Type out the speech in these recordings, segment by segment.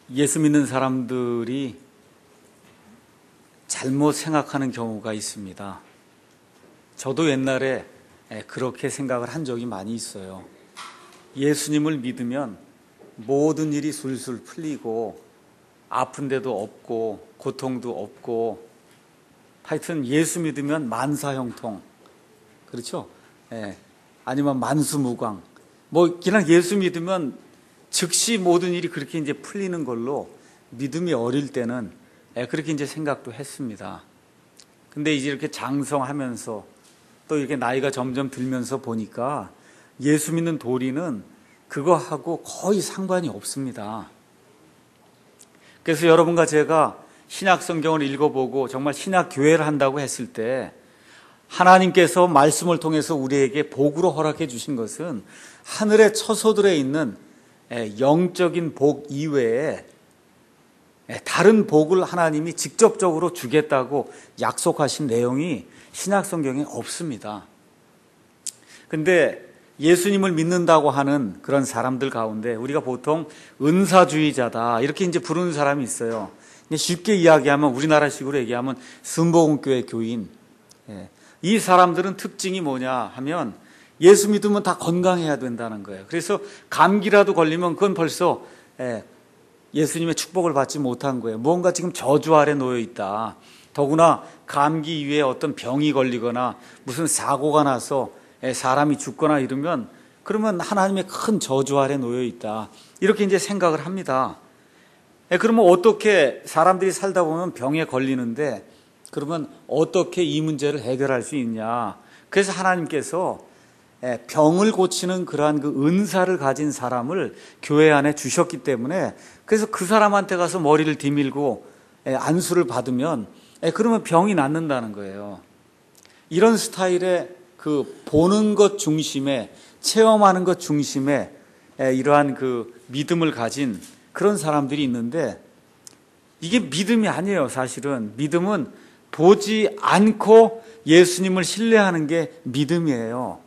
예수 믿는 사람들이 잘못 생각하는 경우가 있습니다. 저도 옛날에 그렇게 생각을 한 적이 많이 있어요. 예수님을 믿으면 모든 일이 술술 풀리고 아픈 데도 없고 고통도 없고 하여튼 예수 믿으면 만사형통, 그렇죠? 아니면 만수무강, 그냥 예수 믿으면 즉시 모든 일이 그렇게 이제 풀리는 걸로 믿음이 어릴 때는 그렇게 이제 생각도 했습니다. 근데 이제 이렇게 장성하면서 또 이렇게 나이가 점점 들면서 보니까 예수 믿는 도리는 그거하고 거의 상관이 없습니다. 그래서 여러분과 제가 신약 성경을 읽어보고 정말 신약 교회를 한다고 했을 때 하나님께서 말씀을 통해서 우리에게 복으로 허락해 주신 것은 하늘의 처소들에 있는 영적인 복 이외에 다른 복을 하나님이 직접적으로 주겠다고 약속하신 내용이 신약 성경에 없습니다. 근데 예수님을 믿는다고 하는 그런 사람들 가운데 우리가 보통 은사주의자다 이렇게 이제 부르는 사람이 있어요. 쉽게 이야기하면 우리나라식으로 얘기하면 순복음교회 교인. 이 사람들은 특징이 뭐냐 하면 예수 믿으면 다 건강해야 된다는 거예요. 그래서 감기라도 걸리면 그건 벌써 예수님의 축복을 받지 못한 거예요. 무언가 지금 저주 아래 놓여 있다. 더구나 감기 이외에 어떤 병이 걸리거나 무슨 사고가 나서 사람이 죽거나 이러면 그러면 하나님의 큰 저주 아래 놓여 있다. 이렇게 이제 생각을 합니다. 그러면 어떻게 사람들이 살다 보면 병에 걸리는데 그러면 어떻게 이 문제를 해결할 수 있냐. 그래서 하나님께서 병을 고치는 그러한 그 은사를 가진 사람을 교회 안에 주셨기 때문에 그래서 그 사람한테 가서 머리를 디밀고 안수를 받으면 그러면 병이 낫는다는 거예요. 이런 스타일의 그 보는 것 중심에 체험하는 것 중심에 이러한 그 믿음을 가진 그런 사람들이 있는데 이게 믿음이 아니에요. 사실은 믿음은 보지 않고 예수님을 신뢰하는 게 믿음이에요.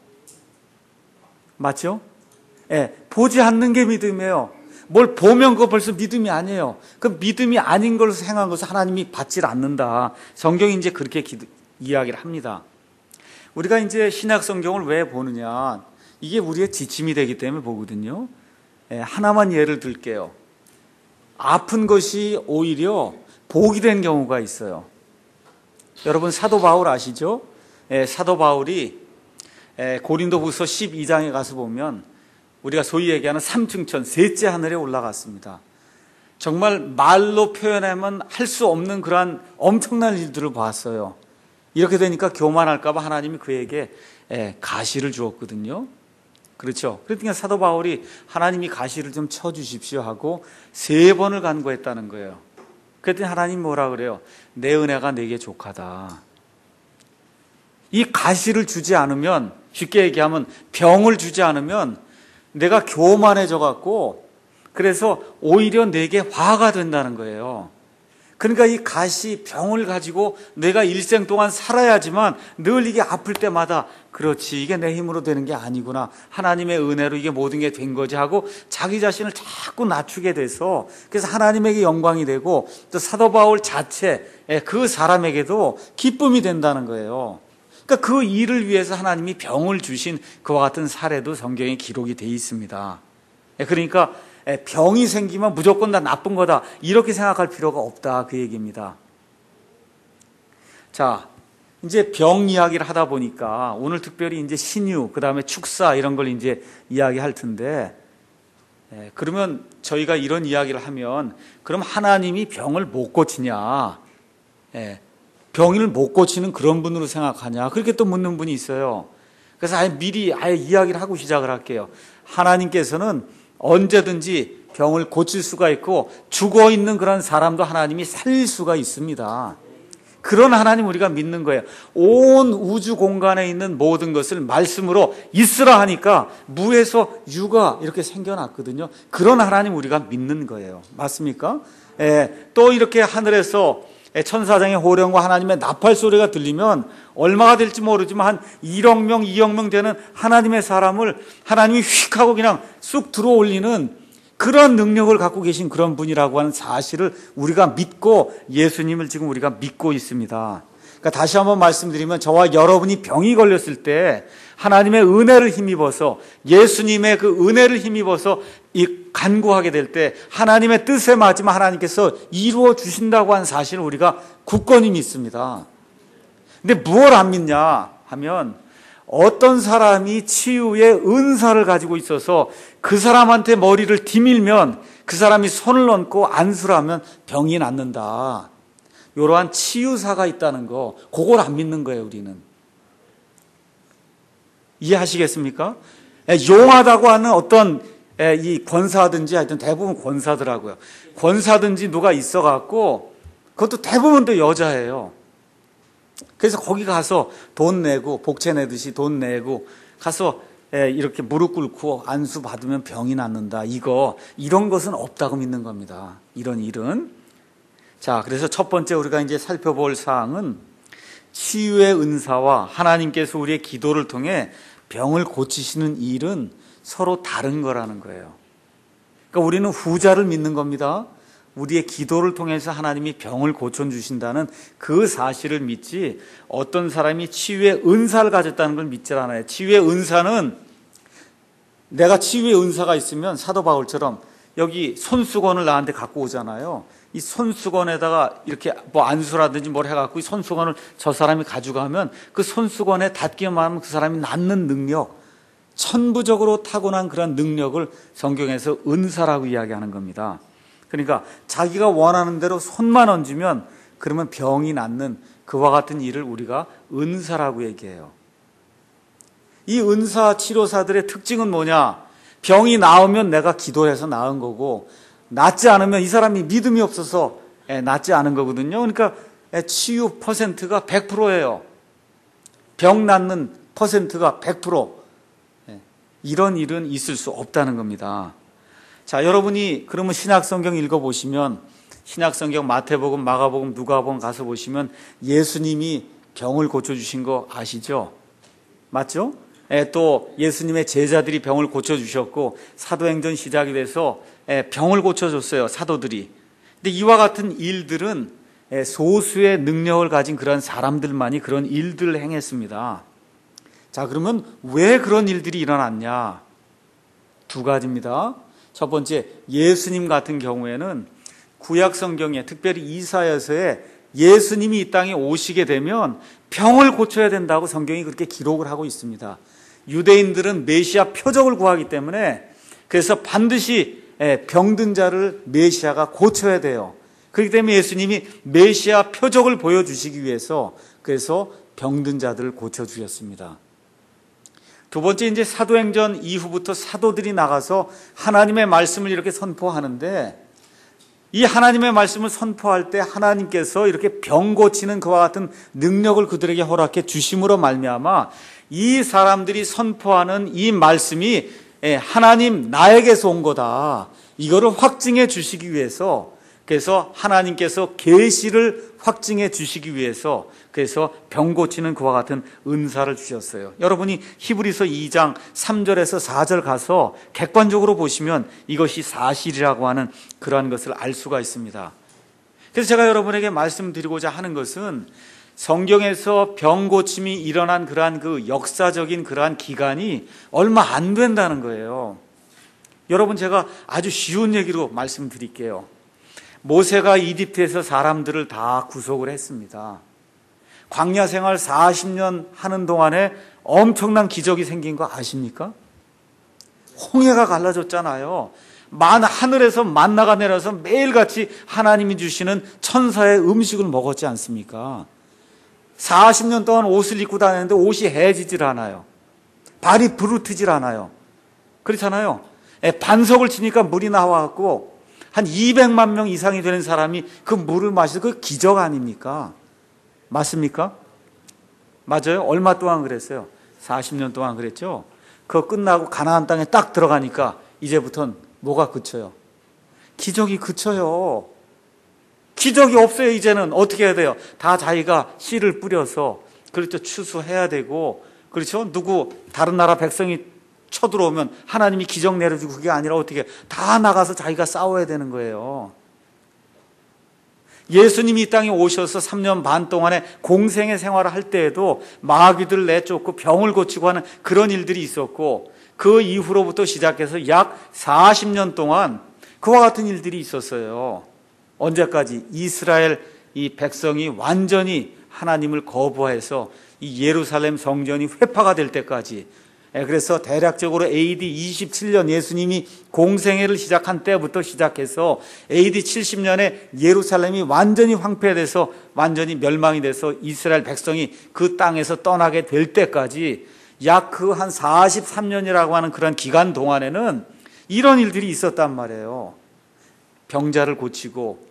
맞죠? 보지 않는 게 믿음이에요. 뭘 보면 그거 벌써 믿음이 아니에요. 그 믿음이 아닌 걸로 행한 것을 하나님이 받질 않는다. 성경이 이제 그렇게 이야기를 합니다. 우리가 이제 신약 성경을 왜 보느냐? 이게 우리의 지침이 되기 때문에 보거든요. 하나만 예를 들게요. 아픈 것이 오히려 복이 된 경우가 있어요. 여러분 사도 바울 아시죠? 사도 바울이 고린도후서 12장에 가서 보면 우리가 소위 얘기하는 삼층천 셋째 하늘에 올라갔습니다. 정말 말로 표현하면 할 수 없는 그러한 엄청난 일들을 봤어요. 이렇게 되니까 교만할까 봐 하나님이 그에게 가시를 주었거든요. 그렇죠. 그러니까 사도 바울이 하나님이 가시를 좀 쳐주십시오 하고 3번을 간구했다는 거예요. 그랬더니 하나님 뭐라 그래요? 내 은혜가 내게 족하다. 이 가시를 주지 않으면, 쉽게 얘기하면 병을 주지 않으면 내가 교만해져 갖고 그래서 오히려 내게 화가 된다는 거예요. 그러니까 이 가시 병을 가지고 내가 일생 동안 살아야지만 늘 이게 아플 때마다 그렇지 이게 내 힘으로 되는 게 아니구나. 하나님의 은혜로 이게 모든 게 된 거지 하고 자기 자신을 자꾸 낮추게 돼서 그래서 하나님에게 영광이 되고 또 사도 바울 자체 그 사람에게도 기쁨이 된다는 거예요. 그러니까 그 일을 위해서 하나님이 병을 주신 그와 같은 사례도 성경에 기록이 돼 있습니다. 그러니까 병이 생기면 무조건 다 나쁜 거다 이렇게 생각할 필요가 없다 그 얘기입니다. 자, 이제 병 이야기를 하다 보니까 오늘 특별히 이제 신유, 그 다음에 축사 이런 걸 이제 이야기할 텐데 그러면 저희가 이런 이야기를 하면 그럼 하나님이 병을 못 고치냐? 병을 못 고치는 그런 분으로 생각하냐? 그렇게 또 묻는 분이 있어요. 그래서 미리 이야기를 하고 시작을 할게요. 하나님께서는 언제든지 병을 고칠 수가 있고 죽어있는 그런 사람도 하나님이 살릴 수가 있습니다. 그런 하나님 우리가 믿는 거예요. 온 우주 공간에 있는 모든 것을 말씀으로 있으라 하니까 무에서 유가 이렇게 생겨났거든요. 그런 하나님 우리가 믿는 거예요. 맞습니까? 또 이렇게 하늘에서 천사장의 호령과 하나님의 나팔 소리가 들리면 얼마가 될지 모르지만 한 1억 명, 2억 명 되는 하나님의 사람을 하나님이 휙 하고 그냥 쑥 들어올리는 그런 능력을 갖고 계신 그런 분이라고 하는 사실을 우리가 믿고 예수님을 지금 우리가 믿고 있습니다. 그러니까 다시 한번 말씀드리면 저와 여러분이 병이 걸렸을 때 하나님의 은혜를 힘입어서 예수님의 그 은혜를 힘입어서 이 간구하게 될 때 하나님의 뜻에 맞으면 하나님께서 이루어 주신다고 하는 사실을 우리가 굳건히 믿습니다. 근데 무엇을 안 믿냐 하면 어떤 사람이 치유의 은사를 가지고 있어서 그 사람한테 머리를 디밀면 그 사람이 손을 얹고 안수를 하면 병이 낫는다. 이러한 치유사가 있다는 거, 그걸 안 믿는 거예요, 우리는. 이해하시겠습니까? 용하다고 하는 어떤 이 권사든지 하여튼 대부분 권사더라고요. 권사든지 누가 있어갖고 그것도 대부분 또 여자예요. 그래서 거기 가서 돈 내고 복채 내듯이 돈 내고 가서 이렇게 무릎 꿇고 안수 받으면 병이 낫는다. 이런 것은 없다고 믿는 겁니다. 이런 일은. 자, 그래서 첫 번째 우리가 이제 살펴볼 사항은 치유의 은사와 하나님께서 우리의 기도를 통해 병을 고치시는 일은 서로 다른 거라는 거예요. 그러니까 우리는 후자를 믿는 겁니다. 우리의 기도를 통해서 하나님이 병을 고쳐주신다는 그 사실을 믿지 어떤 사람이 치유의 은사를 가졌다는 걸 믿질 않아요. 치유의 은사는 내가 치유의 은사가 있으면 사도 바울처럼 여기 손수건을 나한테 갖고 오잖아요. 이 손수건에다가 이렇게 뭐 안수라든지 뭘 해갖고 이 손수건을 저 사람이 가져가면 그 손수건에 닿기만 하면 그 사람이 낫는 능력, 천부적으로 타고난 그런 능력을 성경에서 은사라고 이야기하는 겁니다. 그러니까 자기가 원하는 대로 손만 얹으면 그러면 병이 낫는 그와 같은 일을 우리가 은사라고 얘기해요. 이 은사 치료사들의 특징은 뭐냐? 병이 나으면 내가 기도해서 나은 거고 낫지 않으면 이 사람이 믿음이 없어서 낫지 않은 거거든요. 그러니까 치유 퍼센트가 100%예요. 병 낫는 퍼센트가 100%. 이런 일은 있을 수 없다는 겁니다. 자, 여러분이 그러면 신약성경 읽어보시면 신약성경 마태복음, 마가복음, 누가복음 가서 보시면 예수님이 병을 고쳐주신 거 아시죠? 맞죠? 또 예수님의 제자들이 병을 고쳐주셨고 사도행전 시작이 돼서 병을 고쳐줬어요, 사도들이. 근데 이와 같은 일들은 소수의 능력을 가진 그런 사람들만이 그런 일들을 행했습니다. 자, 그러면 왜 그런 일들이 일어났냐? 두 가지입니다. 첫 번째, 예수님 같은 경우에는 구약 성경에 특별히 이사야서에 예수님이 이 땅에 오시게 되면 병을 고쳐야 된다고 성경이 그렇게 기록을 하고 있습니다. 유대인들은 메시아 표적을 구하기 때문에 그래서 반드시 병든 자를 메시아가 고쳐야 돼요. 그렇기 때문에 예수님이 메시아 표적을 보여주시기 위해서 그래서 병든 자들을 고쳐주셨습니다. 두 번째, 이제 사도행전 이후부터 사도들이 나가서 하나님의 말씀을 이렇게 선포하는데 이 하나님의 말씀을 선포할 때 하나님께서 이렇게 병 고치는 그와 같은 능력을 그들에게 허락해 주심으로 말미암아 이 사람들이 선포하는 이 말씀이 하나님 나에게서 온 거다. 이거를 확증해 주시기 위해서 그래서 하나님께서 계시를 확증해 주시기 위해서 그래서 병 고치는 그와 같은 은사를 주셨어요. 여러분이 히브리서 2장 3절에서 4절 가서 객관적으로 보시면 이것이 사실이라고 하는 그러한 것을 알 수가 있습니다. 그래서 제가 여러분에게 말씀드리고자 하는 것은 성경에서 병 고침이 일어난 그러한 그 역사적인 그러한 기간이 얼마 안 된다는 거예요. 여러분, 제가 아주 쉬운 얘기로 말씀드릴게요. 모세가 이집트에서 사람들을 다 구속을 했습니다. 광야 생활 40년 하는 동안에 엄청난 기적이 생긴 거 아십니까? 홍해가 갈라졌잖아요. 하늘에서 만나가 내려서 매일같이 하나님이 주시는 천사의 음식을 먹었지 않습니까? 40년 동안 옷을 입고 다녔는데 옷이 해지질 않아요. 발이 부르트질 않아요. 그렇잖아요. 반석을 치니까 물이 나와갖고 한 200만 명 이상이 되는 사람이 그 물을 마셔서 그 기적 아닙니까? 맞습니까? 맞아요? 얼마 동안 그랬어요? 40년 동안 그랬죠? 그거 끝나고 가나안 땅에 딱 들어가니까 이제부터는 뭐가 그쳐요? 기적이 그쳐요. 기적이 없어요. 이제는 어떻게 해야 돼요? 다 자기가 씨를 뿌려서 그렇죠, 추수해야 되고 그렇죠? 다른 나라 백성이 쳐들어오면 하나님이 기적 내려주고 그게 아니라 어떻게 다 나가서 자기가 싸워야 되는 거예요. 예수님이 이 땅에 오셔서 3년 반 동안에 공생의 생활을 할 때에도 마귀들 내쫓고 병을 고치고 하는 그런 일들이 있었고 그 이후로부터 시작해서 약 40년 동안 그와 같은 일들이 있었어요. 언제까지? 이스라엘 이 백성이 완전히 하나님을 거부해서 이 예루살렘 성전이 회파가 될 때까지. 그래서 대략적으로 AD 27년 예수님이 공생애를 시작한 때부터 시작해서 AD 70년에 예루살렘이 완전히 황폐돼서 완전히 멸망이 돼서 이스라엘 백성이 그 땅에서 떠나게 될 때까지 약 그 한 43년이라고 하는 그런 기간 동안에는 이런 일들이 있었단 말이에요. 병자를 고치고,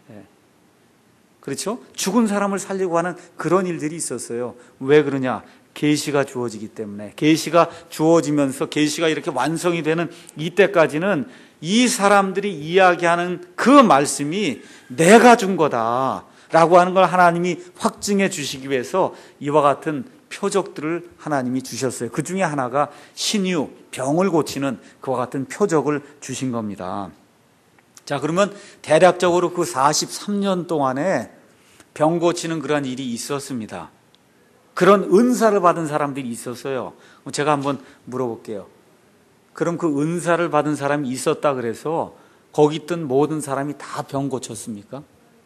그렇죠? 죽은 사람을 살리고 하는 그런 일들이 있었어요. 왜 그러냐? 계시가 주어지기 때문에. 계시가 주어지면서 계시가 이렇게 완성이 되는 이때까지는 이 사람들이 이야기하는 그 말씀이 내가 준 거다라고 하는 걸 하나님이 확증해 주시기 위해서 이와 같은 표적들을 하나님이 주셨어요. 그 중에 하나가 신유, 병을 고치는 그와 같은 표적을 주신 겁니다. 자, 그러면 대략적으로 그 43년 동안에 병 고치는 그런 일이 있었습니다. 그런 은사를 받은 사람들이 있었어요. 제가 한번 물어볼게요. 그럼 그 은사를 받은 사람이 있었다 그래서 거기 있던 모든 사람이 다 병 고쳤습니까?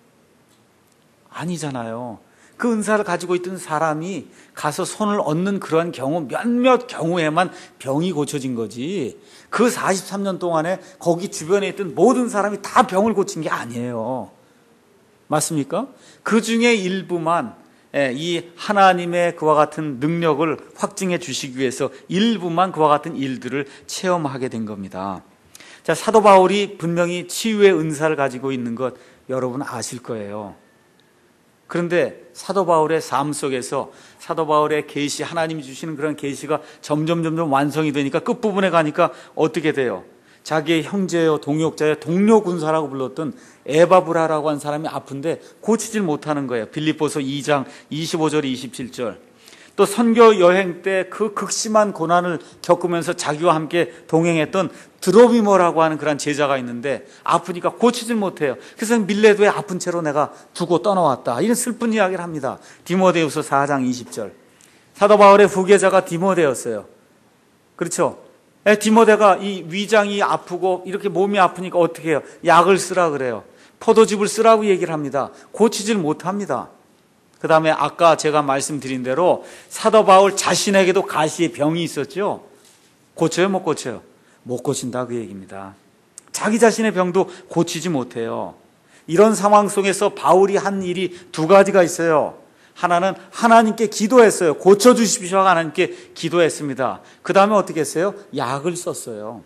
아니잖아요. 그 은사를 가지고 있던 사람이 가서 손을 얹는 그런 경우 몇몇 경우에만 병이 고쳐진 거지 그 43년 동안에 거기 주변에 있던 모든 사람이 다 병을 고친 게 아니에요. 맞습니까? 그 중에 일부만 이 하나님의 그와 같은 능력을 확증해 주시기 위해서 일부만 그와 같은 일들을 체험하게 된 겁니다. 자, 사도 바울이 분명히 치유의 은사를 가지고 있는 것 여러분 아실 거예요. 그런데 사도 바울의 삶 속에서 사도 바울의 계시, 하나님이 주시는 그런 계시가 점점 완성이 되니까 끝부분에 가니까 어떻게 돼요? 자기의 형제요, 동역자요, 동료 군사라고 불렀던 에바브라라고 한 사람이 아픈데 고치질 못하는 거예요. 빌립보서 2장 25절 27절. 또 선교 여행 때 그 극심한 고난을 겪으면서 자기와 함께 동행했던 드로비모라고 하는 그런 제자가 있는데 아프니까 고치질 못해요. 그래서 밀레도에 아픈 채로 내가 두고 떠나왔다. 이런 슬픈 이야기를 합니다. 디모데후서 4장 20절. 사도 바울의 후계자가 디모데였어요. 그렇죠? 디모데가 이 위장이 아프고 이렇게 몸이 아프니까 어떻게 해요? 약을 쓰라 그래요. 포도즙을 쓰라고 얘기를 합니다. 고치질 못합니다. 그 다음에 아까 제가 말씀드린 대로 사도 바울 자신에게도 가시의 병이 있었죠. 고쳐요? 못 고쳐요? 못 고친다 그 얘기입니다. 자기 자신의 병도 고치지 못해요. 이런 상황 속에서 바울이 한 일이 두 가지가 있어요. 하나는 하나님께 기도했어요. 고쳐주십시오. 하나님께 기도했습니다. 그 다음에 어떻게 했어요? 약을 썼어요.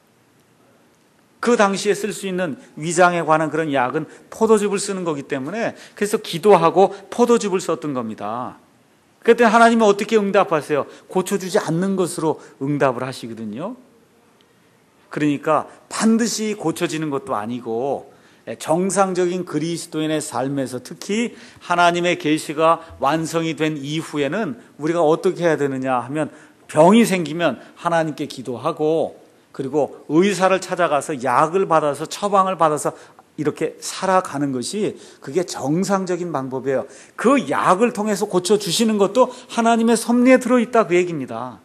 그 당시에 쓸 수 있는 위장에 관한 그런 약은 포도즙을 쓰는 거기 때문에 그래서 기도하고 포도즙을 썼던 겁니다. 그때 하나님은 어떻게 응답하세요? 고쳐주지 않는 것으로 응답을 하시거든요. 그러니까 반드시 고쳐지는 것도 아니고 정상적인 그리스도인의 삶에서 특히 하나님의 계시가 완성이 된 이후에는 우리가 어떻게 해야 되느냐 하면 병이 생기면 하나님께 기도하고 그리고 의사를 찾아가서 약을 받아서 처방을 받아서 이렇게 살아가는 것이 그게 정상적인 방법이에요. 그 약을 통해서 고쳐주시는 것도 하나님의 섭리에 들어있다 그 얘기입니다.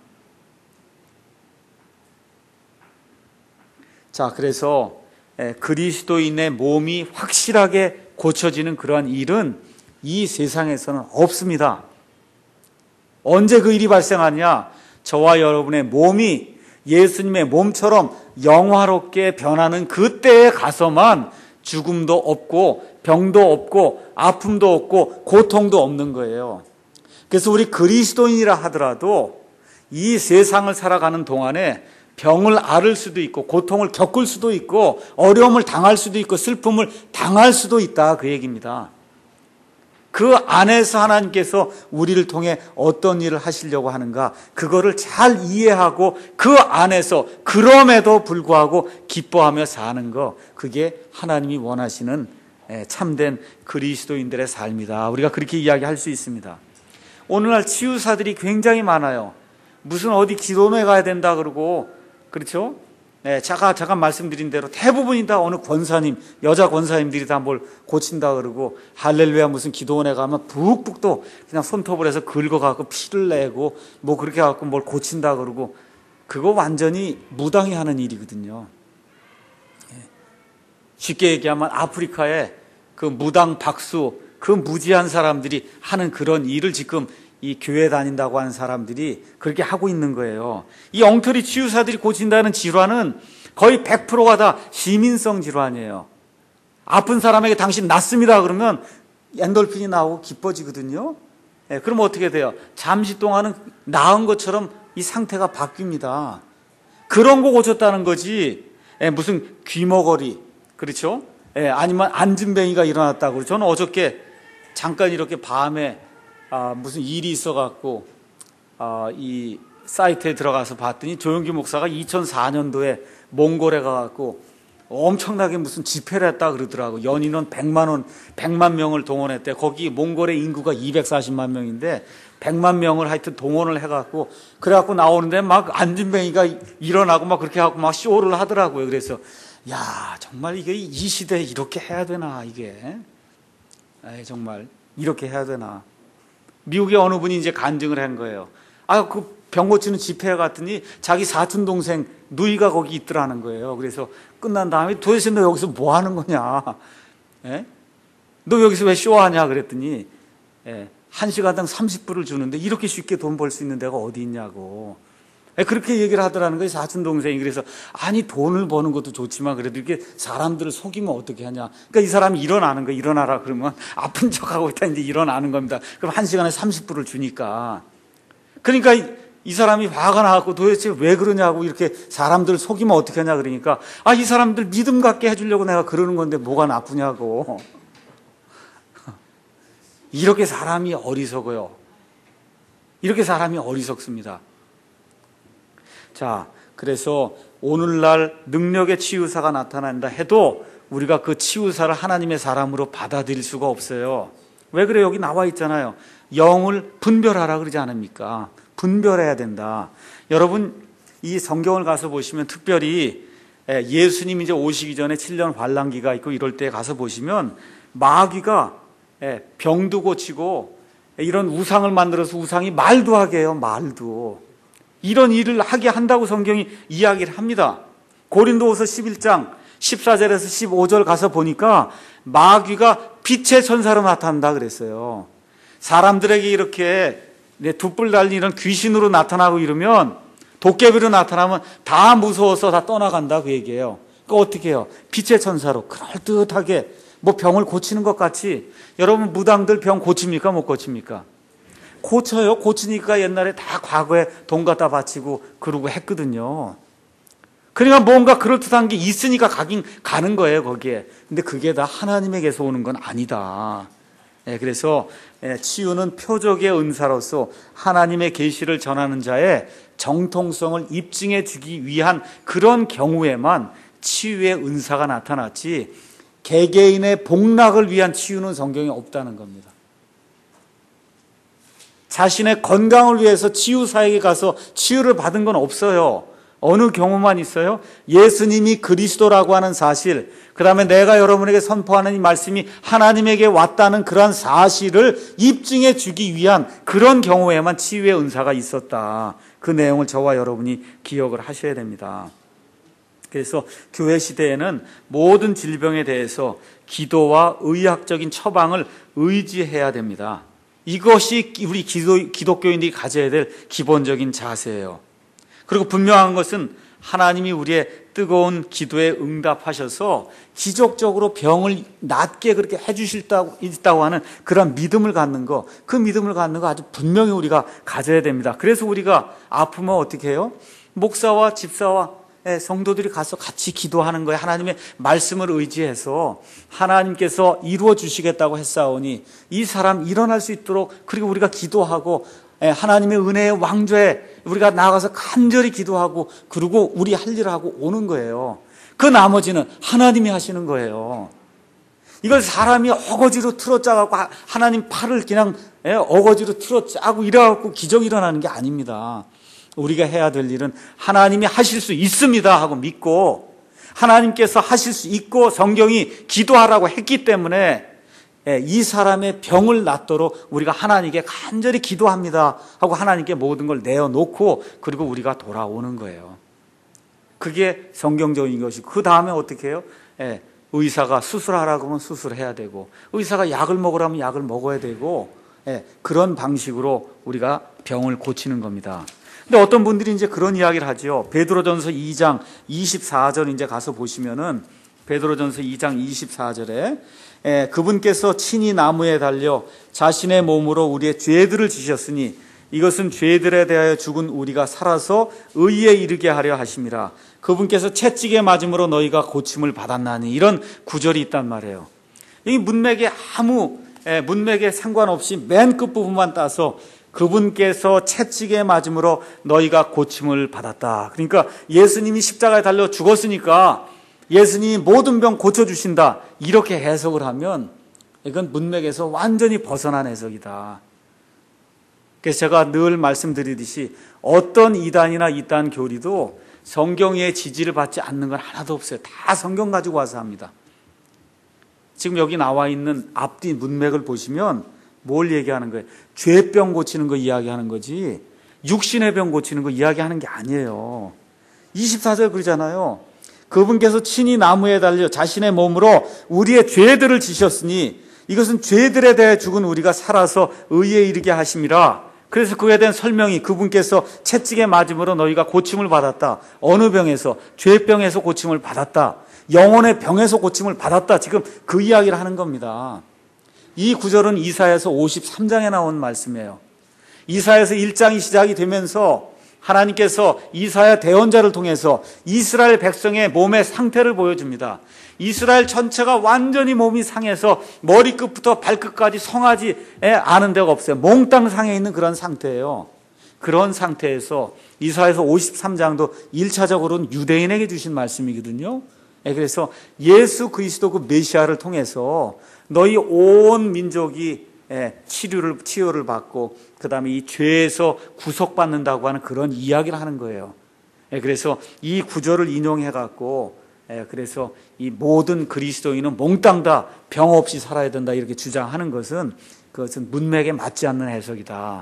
자, 그래서 그리스도인의 몸이 확실하게 고쳐지는 그러한 일은 이 세상에서는 없습니다. 언제 그 일이 발생하냐? 저와 여러분의 몸이 예수님의 몸처럼 영화롭게 변하는 그때에 가서만 죽음도 없고 병도 없고 아픔도 없고 고통도 없는 거예요. 그래서 우리 그리스도인이라 하더라도 이 세상을 살아가는 동안에 병을 앓을 수도 있고 고통을 겪을 수도 있고 어려움을 당할 수도 있고 슬픔을 당할 수도 있다 그 얘기입니다. 그 안에서 하나님께서 우리를 통해 어떤 일을 하시려고 하는가 그거를 잘 이해하고 그 안에서 그럼에도 불구하고 기뻐하며 사는 거 그게 하나님이 원하시는 참된 그리스도인들의 삶이다. 우리가 그렇게 이야기할 수 있습니다. 오늘날 치유사들이 굉장히 많아요. 무슨 어디 기도원에 가야 된다 그러고, 그렇죠? 네, 잠깐 말씀드린 대로 대부분이 다 어느 권사님, 여자 권사님들이 다 뭘 고친다 그러고, 할렐루야 무슨 기도원에 가면 푹푹 또 그냥 손톱을 해서 긁어갖고 피를 내고 뭐 그렇게 갖고 뭘 고친다 그러고, 그거 완전히 무당이 하는 일이거든요. 쉽게 얘기하면 아프리카에 그 무당 박수, 그 무지한 사람들이 하는 그런 일을 지금 이 교회 다닌다고 하는 사람들이 그렇게 하고 있는 거예요. 이 엉터리 치유사들이 고친다는 질환은 거의 100%가 다 시민성 질환이에요. 아픈 사람에게 당신 낫습니다 그러면 엔돌핀이 나오고 기뻐지거든요. 네, 그럼 어떻게 돼요? 잠시 동안은 나은 것처럼 이 상태가 바뀝니다. 그런 거 고쳤다는 거지. 무슨 귀머거리, 그렇죠? 아니면 안진뱅이가 일어났다고. 저는 어저께 잠깐 이렇게 밤에 무슨 일이 있어갖고 이 사이트에 들어가서 봤더니 조영기 목사가 2004년도에 몽골에 가갖고 엄청나게 무슨 집회를 했다 그러더라고. 연인원 100만 명을 동원했대. 거기 몽골의 인구가 240만 명인데 100만 명을 하여튼 동원을 해갖고 그래갖고 나오는데 막 안진뱅이가 일어나고 막 그렇게 하고 막 쇼를 하더라고요. 그래서 야, 정말 이게 이 시대에 이렇게 해야 되나 이게. 정말 이렇게 해야 되나. 미국의 어느 분이 이제 간증을 한 거예요. 그 병 고치는 집회에 갔더니 자기 사촌 동생 누이가 거기 있더라는 거예요. 그래서 끝난 다음에 도대체 너 여기서 뭐 하는 거냐? 너 여기서 왜 쇼하냐? 그랬더니 1시간당 30불을 주는데 이렇게 쉽게 돈 벌 수 있는 데가 어디 있냐고. 그렇게 얘기를 하더라는 거예요, 사촌 동생이. 그래서 아니 돈을 버는 것도 좋지만 그래도 이렇게 사람들을 속이면 어떻게 하냐. 그러니까 이 사람이 일어나는 거예요. 일어나라 그러면 아픈 척하고 있다 이제 일어나는 겁니다. 그럼 1시간에 30불을 주니까. 그러니까 이 사람이 화가 나갖고 도대체 왜 그러냐고 이렇게 사람들을 속이면 어떻게 하냐 그러니까 이 사람들 믿음 갖게 해주려고 내가 그러는 건데 뭐가 나쁘냐고. 이렇게 사람이 어리석어요. 이렇게 사람이 어리석습니다. 자, 그래서 오늘날 능력의 치유사가 나타난다 해도 우리가 그 치유사를 하나님의 사람으로 받아들일 수가 없어요. 왜 그래요? 여기 나와 있잖아요. 영을 분별하라 그러지 않습니까? 분별해야 된다. 여러분, 이 성경을 가서 보시면 특별히 예수님이 이제 오시기 전에 7년 환란기가 있고 이럴 때 가서 보시면 마귀가 병도 고치고 이런 우상을 만들어서 우상이 말도 하게 해요. 말도. 이런 일을 하게 한다고 성경이 이야기를 합니다. 고린도후서 11장 14절에서 15절 가서 보니까 마귀가 빛의 천사로 나타난다 그랬어요. 사람들에게 이렇게 두 뿔 달린 이런 귀신으로 나타나고 이러면, 도깨비로 나타나면 다 무서워서 다 떠나간다 그 얘기예요. 그러니까 어떻게 해요? 빛의 천사로 그럴듯하게 뭐 병을 고치는 것 같이. 여러분 무당들 병 고칩니까? 못 고칩니까? 고쳐요. 고치니까 옛날에 다 과거에 돈 갖다 바치고 그러고 했거든요. 그러니까 뭔가 그럴듯한 게 있으니까 가긴 가는 거예요 거기에. 근데 그게 다 하나님에게서 오는 건 아니다. 그래서 치유는 표적의 은사로서 하나님의 계시를 전하는 자의 정통성을 입증해 주기 위한 그런 경우에만 치유의 은사가 나타났지, 개개인의 복락을 위한 치유는 성경에 없다는 겁니다. 자신의 건강을 위해서 치유사에게 가서 치유를 받은 건 없어요. 어느 경우만 있어요? 예수님이 그리스도라고 하는 사실, 그 다음에 내가 여러분에게 선포하는 이 말씀이 하나님에게 왔다는 그러한 사실을 입증해 주기 위한 그런 경우에만 치유의 은사가 있었다. 그 내용을 저와 여러분이 기억을 하셔야 됩니다. 그래서 교회 시대에는 모든 질병에 대해서 기도와 의학적인 처방을 의지해야 됩니다. 이것이 우리 기독교인들이 가져야 될 기본적인 자세예요. 그리고 분명한 것은 하나님이 우리의 뜨거운 기도에 응답하셔서 기적적으로 병을 낫게 그렇게 해주실 있다고 하는 그런 믿음을 갖는 거, 그 믿음을 갖는 거 아주 분명히 우리가 가져야 됩니다. 그래서 우리가 아프면 어떻게 해요? 목사와 집사와 성도들이 가서 같이 기도하는 거예요. 하나님의 말씀을 의지해서 하나님께서 이루어 주시겠다고 했사오니 이 사람 일어날 수 있도록, 그리고 우리가 기도하고 하나님의 은혜의 왕좌에 우리가 나가서 간절히 기도하고 그리고 우리 할 일을 하고 오는 거예요. 그 나머지는 하나님이 하시는 거예요. 이걸 사람이 어거지로 틀어짜고 하나님 팔을 그냥 어거지로 틀어짜고 이래갖고 기적이 일어나는 게 아닙니다. 우리가 해야 될 일은 하나님이 하실 수 있습니다 하고 믿고, 하나님께서 하실 수 있고 성경이 기도하라고 했기 때문에 이 사람의 병을 낫도록 우리가 하나님께 간절히 기도합니다 하고 하나님께 모든 걸 내어놓고 그리고 우리가 돌아오는 거예요. 그게 성경적인 것이고, 그 다음에 어떻게 해요? 의사가 수술하라고 하면 수술해야 되고, 의사가 약을 먹으라면 약을 먹어야 되고, 그런 방식으로 우리가 병을 고치는 겁니다. 근데 어떤 분들이 이제 그런 이야기를 하죠. 베드로전서 2장 24절 이제 가서 보시면은, 베드로전서 2장 24절에 그분께서 친히 나무에 달려 자신의 몸으로 우리의 죄들을 지셨으니 이것은 죄들에 대하여 죽은 우리가 살아서 의에 이르게 하려 하심이라. 그분께서 채찍에 맞음으로 너희가 고침을 받았나니, 이런 구절이 있단 말이에요. 이 문맥에 문맥에 상관없이 맨 끝부분만 따서 그분께서 채찍에 맞음으로 너희가 고침을 받았다. 그러니까 예수님이 십자가에 달려 죽었으니까 예수님이 모든 병 고쳐주신다, 이렇게 해석을 하면 이건 문맥에서 완전히 벗어난 해석이다. 그래서 제가 늘 말씀드리듯이 어떤 이단이나 이단 교리도 성경의 지지를 받지 않는 건 하나도 없어요. 다 성경 가지고 와서 합니다. 지금 여기 나와 있는 앞뒤 문맥을 보시면 뭘 얘기하는 거예요? 죄병 고치는 거 이야기하는 거지 육신의 병 고치는 거 이야기하는 게 아니에요. 24절 그러잖아요. 그분께서 친히 나무에 달려 자신의 몸으로 우리의 죄들을 지셨으니 이것은 죄들에 대해 죽은 우리가 살아서 의에 이르게 하심이라. 그래서 그에 대한 설명이, 그분께서 채찍에 맞음으로 너희가 고침을 받았다. 어느 병에서? 죄병에서 고침을 받았다. 영혼의 병에서 고침을 받았다. 지금 그 이야기를 하는 겁니다. 이 구절은 이사야서 53장에 나온 말씀이에요. 이사야서 1장이 시작이 되면서 하나님께서 이사야 대언자를 통해서 이스라엘 백성의 몸의 상태를 보여줍니다. 이스라엘 전체가 완전히 몸이 상해서 머리끝부터 발끝까지 성하지 않은 데가 없어요. 몽땅 상해 있는 그런 상태예요. 그런 상태에서 이사야서 53장도 1차적으로는 유대인에게 주신 말씀이거든요. 그래서 예수 그리스도 그 메시아를 통해서 너희 온 민족이 치료를 받고 그 다음에 이 죄에서 구속받는다고 하는 그런 이야기를 하는 거예요. 그래서 이 구절을 인용해 갖고 그래서 이 모든 그리스도인은 몽땅 다 병 없이 살아야 된다 이렇게 주장하는 것은 그것은 문맥에 맞지 않는 해석이다.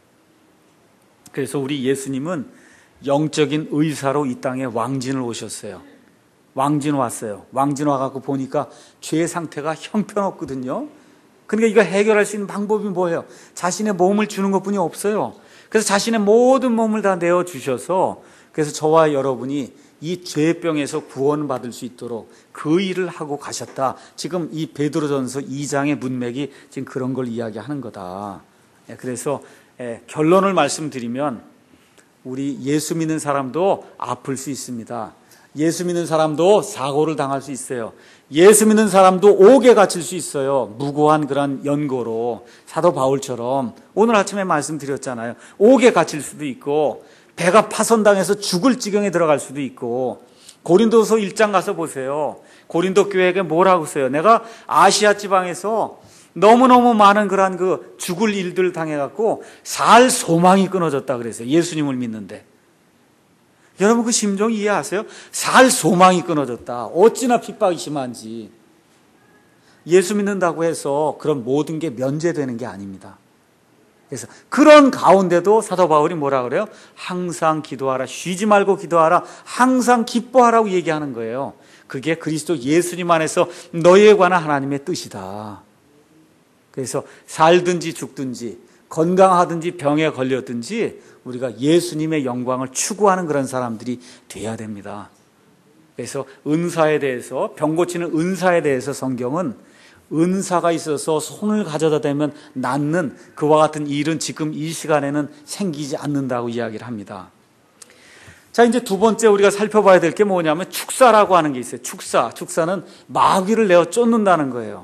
그래서 우리 예수님은 영적인 의사로 이 땅에 왕진을 오셨어요. 왕진 왔어요. 왕진 와갖고 보니까 죄 상태가 형편없거든요. 그러니까 이거 해결할 수 있는 방법이 뭐예요? 자신의 몸을 주는 것뿐이 없어요. 그래서 자신의 모든 몸을 다 내어주셔서 그래서 저와 여러분이 이 죄병에서 구원받을 수 있도록 그 일을 하고 가셨다. 지금 이 베드로전서 2장의 문맥이 지금 그런 걸 이야기하는 거다. 그래서 결론을 말씀드리면 우리 예수 믿는 사람도 아플 수 있습니다. 예수 믿는 사람도 사고를 당할 수 있어요. 예수 믿는 사람도 옥에 갇힐 수 있어요. 무고한 그런 연고로. 사도 바울처럼 오늘 아침에 말씀드렸잖아요. 옥에 갇힐 수도 있고 배가 파손당해서 죽을 지경에 들어갈 수도 있고. 고린도서 1장 가서 보세요. 고린도 교회에게 뭐라고 써요? 내가 아시아 지방에서 너무너무 많은 그런 그 죽을 일들을 당해갖고 살 소망이 끊어졌다 그랬어요. 예수님을 믿는데. 여러분 그 심정 이해하세요? 살 소망이 끊어졌다. 어찌나 핍박이 심한지. 예수 믿는다고 해서 그런 모든 게 면제되는 게 아닙니다. 그래서 그런 가운데도 사도 바울이 뭐라 그래요? 항상 기도하라. 쉬지 말고 기도하라. 항상 기뻐하라고 얘기하는 거예요. 그게 그리스도 예수님 안에서 너희에 관한 하나님의 뜻이다. 그래서 살든지 죽든지 건강하든지 병에 걸렸든지 우리가 예수님의 영광을 추구하는 그런 사람들이 돼야 됩니다. 그래서 은사에 대해서, 병 고치는 은사에 대해서 성경은 은사가 있어서 손을 가져다 대면 낫는 그와 같은 일은 지금 이 시간에는 생기지 않는다고 이야기를 합니다. 자, 이제 두 번째 우리가 살펴봐야 될 게 뭐냐면 축사라고 하는 게 있어요. 축사는 마귀를 내어 쫓는다는 거예요.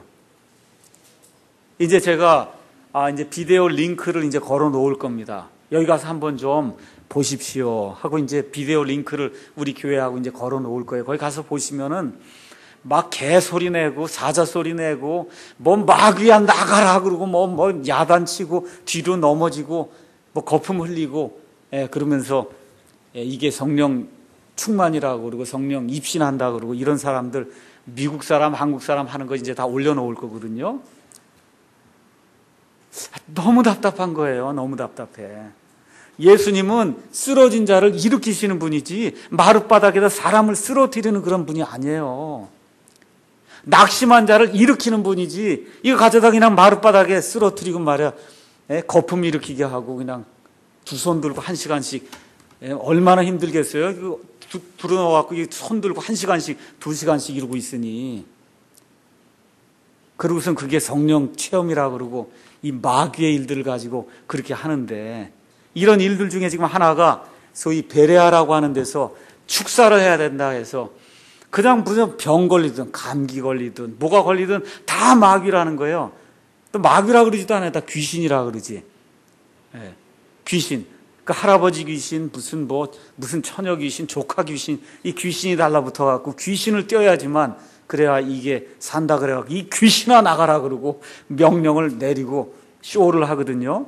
이제 제가 이제 비디오 링크를 이제 걸어 놓을 겁니다. 여기 가서 한번 좀 보십시오 하고 이제 비디오 링크를 우리 교회하고 이제 걸어 놓을 거예요. 거기 가서 보시면은 막 개 소리 내고 사자 소리 내고 뭐 마귀야 나가라 그러고 뭐 야단치고 뒤로 넘어지고 뭐 거품 흘리고 그러면서 이게 성령 충만이라고 그러고 성령 입신한다 그러고 이런 사람들 미국 사람, 한국 사람 하는 거 이제 다 올려놓을 거거든요. 너무 답답한 거예요. 너무 답답해. 예수님은 쓰러진 자를 일으키시는 분이지 마룻바닥에다 사람을 쓰러뜨리는 그런 분이 아니에요. 낙심한 자를 일으키는 분이지 이거 가져다 그냥 마룻바닥에 쓰러뜨리고 말이야 거품 일으키게 하고 그냥 두 손 들고 1시간씩 얼마나 힘들겠어요. 불어넣어갖고 손 들고 1시간씩 2시간씩 이러고 있으니 그러고선 그게 성령 체험이라고 그러고 이 마귀의 일들을 가지고 그렇게 하는데 이런 일들 중에 지금 하나가 소위 베레아라고 하는 데서 축사를 해야 된다 해서 그냥 무슨 병 걸리든 감기 걸리든 뭐가 걸리든 다 마귀라는 거예요. 또 마귀라 그러지도 않아요. 다 귀신이라 그러지. 귀신. 그 할아버지 귀신, 무슨 처녀 귀신, 조카 귀신, 이 귀신이 달라붙어 갖고 귀신을 떼어야지만 그래야 이게 산다 그래 갖고 이 귀신아 나가라 그러고 명령을 내리고 쇼를 하거든요.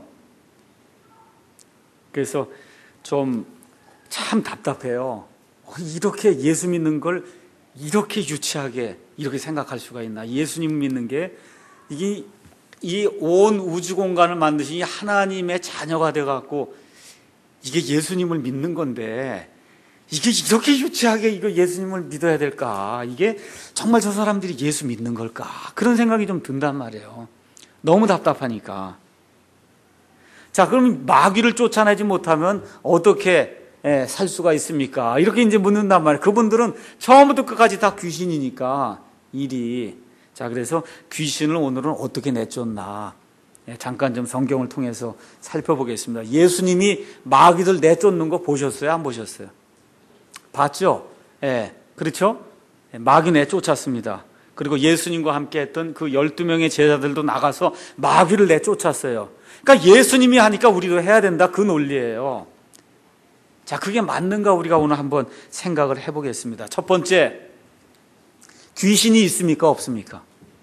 그래서 좀 참 답답해요. 이렇게 예수 믿는 걸 이렇게 유치하게 이렇게 생각할 수가 있나. 예수님 믿는 게 이게 이 온 우주 공간을 만드신 이 하나님의 자녀가 돼 갖고 이게 예수님을 믿는 건데 이게 이렇게 유치하게 이거 예수님을 믿어야 될까? 이게 정말 저 사람들이 예수 믿는 걸까? 그런 생각이 좀 든단 말이에요. 너무 답답하니까. 자, 그럼 마귀를 쫓아내지 못하면 어떻게 살 수가 있습니까? 이렇게 이제 묻는단 말이에요. 그분들은 처음부터 끝까지 다 귀신이니까 일이. 자, 그래서 귀신을 오늘은 어떻게 내쫓나? 잠깐 좀 성경을 통해서 살펴보겠습니다. 예수님이 마귀들 내쫓는 거 보셨어요? 안 보셨어요? 봤죠? 그렇죠? 마귀 내쫓았습니다. 그리고 예수님과 함께 했던 그 12명의 제자들도 나가서 마귀를 내쫓았어요. 그러니까 예수님이 하니까 우리도 해야 된다. 그 논리예요. 자, 그게 맞는가 우리가 오늘 한번 생각을 해보겠습니다. 첫 번째, 귀신이 있습니까? 없습니까?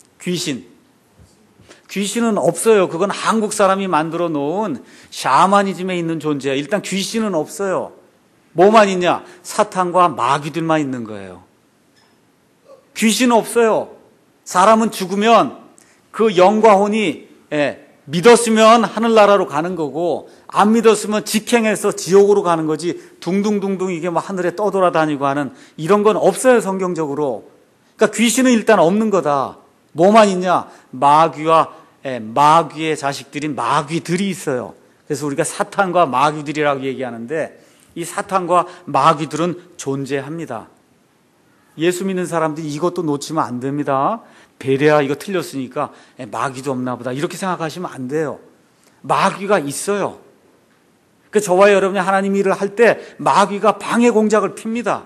귀신은 없어요. 그건 한국 사람이 만들어 놓은 샤머니즘에 있는 존재예요. 일단 귀신은 없어요. 뭐만 있냐? 사탄과 마귀들만 있는 거예요. 귀신은 없어요. 사람은 죽으면 그 영과 혼이 믿었으면 하늘나라로 가는 거고 안 믿었으면 직행해서 지옥으로 가는 거지 둥둥둥둥 이게 뭐 하늘에 떠돌아다니고 하는 이런 건 없어요. 성경적으로. 그러니까 귀신은 일단 없는 거다. 뭐만 있냐? 마귀의 자식들인 마귀들이 있어요. 그래서 우리가 사탄과 마귀들이라고 얘기하는데 이 사탄과 마귀들은 존재합니다. 예수 믿는 사람들이 이것도 놓치면 안 됩니다. 베레아 이거 틀렸으니까 마귀도 없나 보다 이렇게 생각하시면 안 돼요. 마귀가 있어요. 그 저와 여러분이 하나님 일을 할 때 마귀가 방해 공작을 핍니다.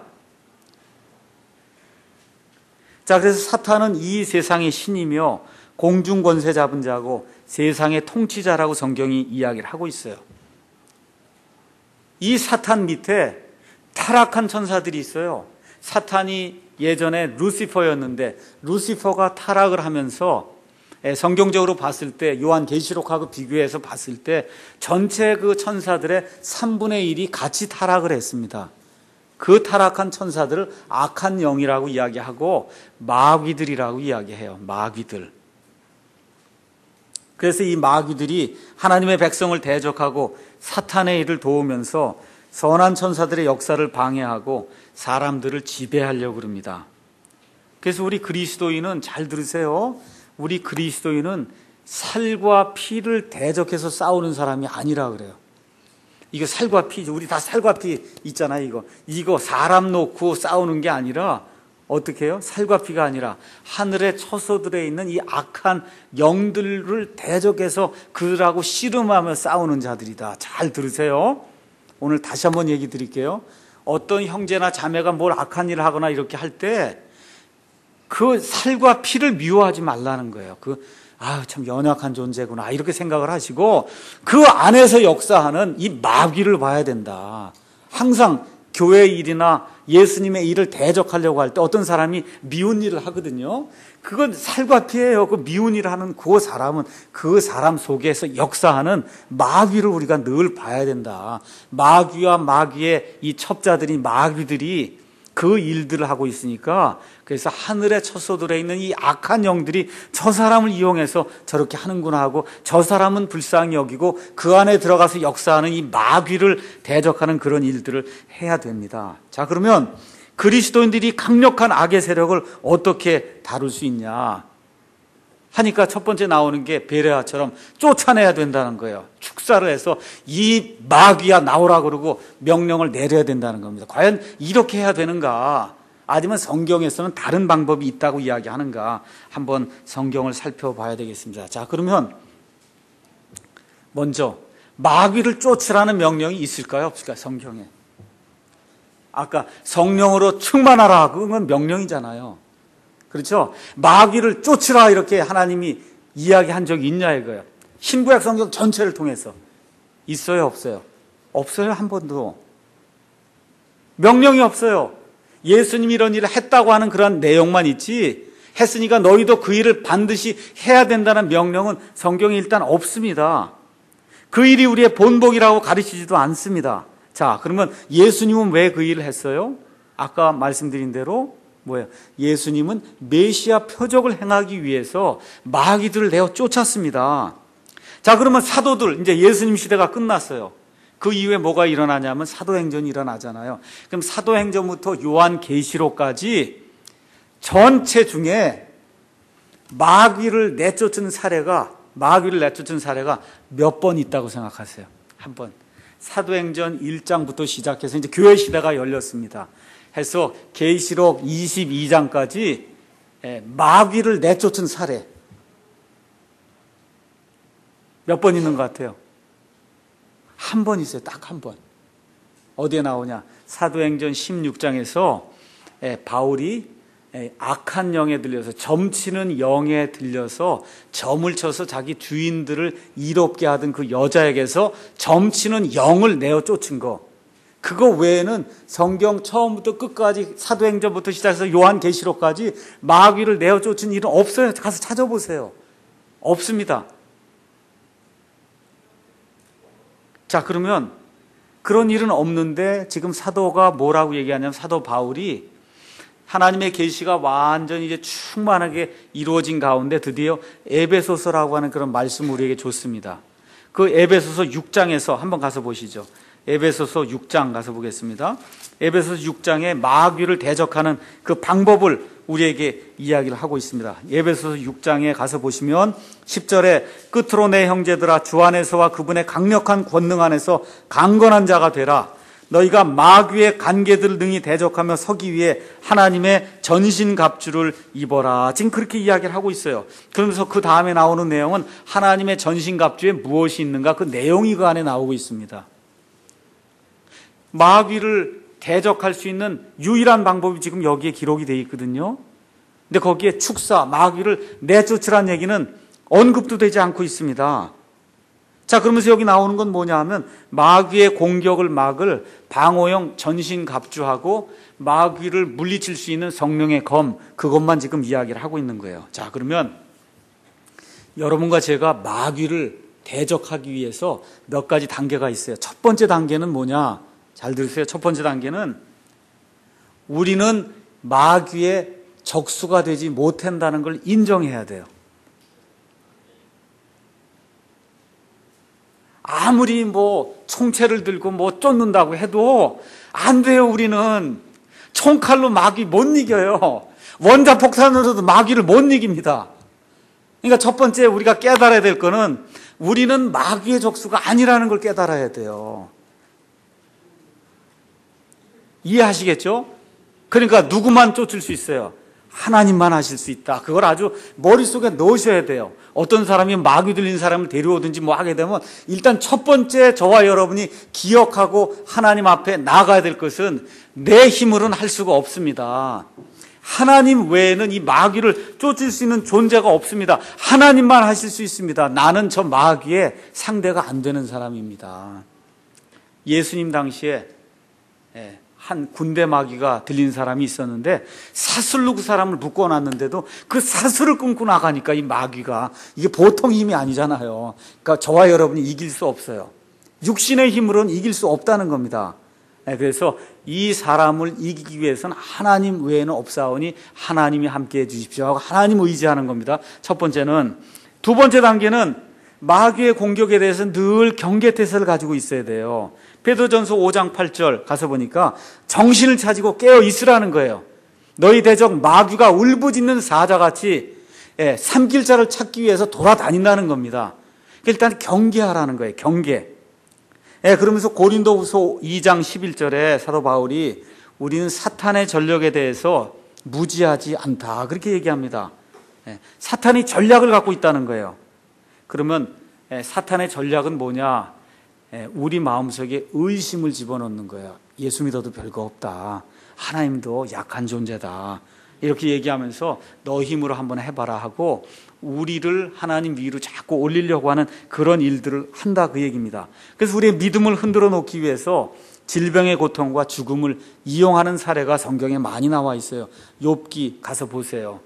자, 그래서 사탄은 이 세상의 신이며 공중 권세 잡은 자고 세상의 통치자라고 성경이 이야기를 하고 있어요. 이 사탄 밑에 타락한 천사들이 있어요. 사탄이 예전에 루시퍼였는데 루시퍼가 타락을 하면서 성경적으로 봤을 때 요한계시록하고 비교해서 봤을 때 전체 그 천사들의 3분의 1이 같이 타락을 했습니다. 그 타락한 천사들을 악한 영이라고 이야기하고 마귀들이라고 이야기해요. 마귀들. 그래서 이 마귀들이 하나님의 백성을 대적하고 사탄의 일을 도우면서 선한 천사들의 역사를 방해하고 사람들을 지배하려고 합니다. 그래서 우리 그리스도인은 잘 들으세요. 우리 그리스도인은 살과 피를 대적해서 싸우는 사람이 아니라 그래요. 이거 살과 피죠. 우리 다 살과 피 있잖아요. 이거 사람 놓고 싸우는 게 아니라 어떻게 해요? 살과 피가 아니라 하늘의 처소들에 있는 이 악한 영들을 대적해서 그들하고 씨름하며 싸우는 자들이다. 잘 들으세요. 오늘 다시 한번 얘기 드릴게요. 어떤 형제나 자매가 뭘 악한 일을 하거나 이렇게 할 때 그 살과 피를 미워하지 말라는 거예요. 참 연약한 존재구나 이렇게 생각을 하시고 그 안에서 역사하는 이 마귀를 봐야 된다. 항상 교회 일이나 예수님의 일을 대적하려고 할 때 어떤 사람이 미운 일을 하거든요. 그건 살과 피예요. 그 미운이라는 그 사람은 그 사람 속에서 역사하는 마귀를 우리가 늘 봐야 된다. 마귀와 마귀의 이 첩자들이 마귀들이 그 일들을 하고 있으니까 그래서 하늘에 처소들에 있는 이 악한 영들이 저 사람을 이용해서 저렇게 하는구나 하고 저 사람은 불쌍히 여기고 그 안에 들어가서 역사하는 이 마귀를 대적하는 그런 일들을 해야 됩니다. 자, 그러면 그리스도인들이 강력한 악의 세력을 어떻게 다룰 수 있냐 하니까 첫 번째 나오는 게 베레아처럼 쫓아내야 된다는 거예요. 축사를 해서 이 마귀야 나오라 그러고 명령을 내려야 된다는 겁니다. 과연 이렇게 해야 되는가? 아니면 성경에서는 다른 방법이 있다고 이야기하는가? 한번 성경을 살펴봐야 되겠습니다. 자, 그러면 먼저 마귀를 쫓으라는 명령이 있을까요? 없을까요? 성경에. 아까 성령으로 충만하라 그건 명령이잖아요. 그렇죠? 마귀를 쫓으라 이렇게 하나님이 이야기한 적이 있냐 이거예요. 신구약 성경 전체를 통해서 있어요, 없어요? 없어요, 한 번도. 명령이 없어요. 예수님이 이런 일을 했다고 하는 그런 내용만 있지 했으니까 너희도 그 일을 반드시 해야 된다는 명령은 성경에 일단 없습니다. 그 일이 우리의 본복이라고 가르치지도 않습니다. 자, 그러면 예수님은 왜 그 일을 했어요? 아까 말씀드린 대로 뭐예요? 예수님은 메시아 표적을 행하기 위해서 마귀들을 내어 쫓았습니다. 자, 그러면 사도들, 이제 예수님 시대가 끝났어요. 그 이후에 뭐가 일어나냐면 사도행전이 일어나잖아요. 그럼 사도행전부터 요한계시록까지 전체 중에 마귀를 내쫓은 사례가 몇 번 있다고 생각하세요? 한 번. 사도행전 1장부터 시작해서 이제 교회 시대가 열렸습니다. 해서 계시록 22장까지 마귀를 내쫓은 사례 몇 번 있는 것 같아요? 한 번 있어요. 딱 한 번. 어디에 나오냐? 사도행전 16장에서 바울이 악한 영에 들려서 점치는 영에 들려서 점을 쳐서 자기 주인들을 이롭게 하던 그 여자에게서 점치는 영을 내어 쫓은 거. 그거 외에는 성경 처음부터 끝까지 사도행전부터 시작해서 요한계시록까지 마귀를 내어 쫓은 일은 없어요. 가서 찾아보세요. 없습니다. 자, 그러면 그런 일은 없는데 지금 사도가 뭐라고 얘기하냐면 사도 바울이 하나님의 계시가 완전히 이제 충만하게 이루어진 가운데 드디어 에베소서라고 하는 그런 말씀을 우리에게 줬습니다. 그 에베소서 6장에서 한번 가서 보시죠. 에베소서 6장 가서 보겠습니다. 에베소서 6장에 마귀를 대적하는 그 방법을 우리에게 이야기를 하고 있습니다. 에베소서 6장에 가서 보시면 10절에 끝으로 내 형제들아 주 안에서와 그분의 강력한 권능 안에서 강건한 자가 되라. 너희가 마귀의 간계들을 능히 대적하며 서기 위해 하나님의 전신갑주를 입어라. 지금 그렇게 이야기를 하고 있어요. 그러면서 그 다음에 나오는 내용은 하나님의 전신갑주에 무엇이 있는가 그 내용이 그 안에 나오고 있습니다. 마귀를 대적할 수 있는 유일한 방법이 지금 여기에 기록이 되어 있거든요. 근데 거기에 축사, 마귀를 내쫓으라는 얘기는 언급도 되지 않고 있습니다. 자, 그러면서 여기 나오는 건 뭐냐 하면 마귀의 공격을 막을 방어용 전신갑주하고 마귀를 물리칠 수 있는 성령의 검, 그것만 지금 이야기를 하고 있는 거예요. 자, 그러면 여러분과 제가 마귀를 대적하기 위해서 몇 가지 단계가 있어요. 첫 번째 단계는 뭐냐? 잘 들으세요. 첫 번째 단계는 우리는 마귀의 적수가 되지 못한다는 걸 인정해야 돼요. 아무리 총채를 들고 쫓는다고 해도 안 돼요. 우리는 총칼로 마귀 못 이겨요. 원자폭탄으로도 마귀를 못 이깁니다. 그러니까 첫 번째 우리가 깨달아야 될 거는 우리는 마귀의 적수가 아니라는 걸 깨달아야 돼요. 이해하시겠죠? 그러니까 누구만 쫓을 수 있어요? 하나님만 하실 수 있다. 그걸 아주 머릿속에 넣으셔야 돼요. 어떤 사람이 마귀 들린 사람을 데려오든지 하게 되면 일단 첫 번째 저와 여러분이 기억하고 하나님 앞에 나가야 될 것은 내 힘으로는 할 수가 없습니다. 하나님 외에는 이 마귀를 쫓을 수 있는 존재가 없습니다. 하나님만 하실 수 있습니다. 나는 저 마귀의 상대가 안 되는 사람입니다. 예수님 당시에 한 군대 마귀가 들린 사람이 있었는데 사슬로 그 사람을 묶어놨는데도 그 사슬을 끊고 나가니까 이 마귀가, 이게 보통 힘이 아니잖아요. 그러니까 저와 여러분이 이길 수 없어요. 육신의 힘으로는 이길 수 없다는 겁니다. 그래서 이 사람을 이기기 위해서는 하나님 외에는 없사오니 하나님이 함께해 주십시오 하고 하나님 의지하는 겁니다. 첫 번째는. 두 번째 단계는 마귀의 공격에 대해서 늘 경계태세를 가지고 있어야 돼요. 베드로전서 5장 8절 가서 보니까 정신을 차리고 깨어 있으라는 거예요. 너희 대적 마귀가 울부짖는 사자같이 삼킬 자를 찾기 위해서 돌아다닌다는 겁니다. 일단 경계하라는 거예요. 경계. 그러면서 고린도후서 2장 11절에 사도 바울이 우리는 사탄의 전력에 대해서 무지하지 않다, 그렇게 얘기합니다. 사탄이 전략을 갖고 있다는 거예요. 그러면 사탄의 전략은 뭐냐? 우리 마음속에 의심을 집어넣는 거예요. 예수 믿어도 별거 없다, 하나님도 약한 존재다, 이렇게 얘기하면서 너 힘으로 한번 해봐라 하고 우리를 하나님 위로 자꾸 올리려고 하는 그런 일들을 한다, 그 얘기입니다. 그래서 우리의 믿음을 흔들어 놓기 위해서 질병의 고통과 죽음을 이용하는 사례가 성경에 많이 나와 있어요. 욥기 가서 보세요.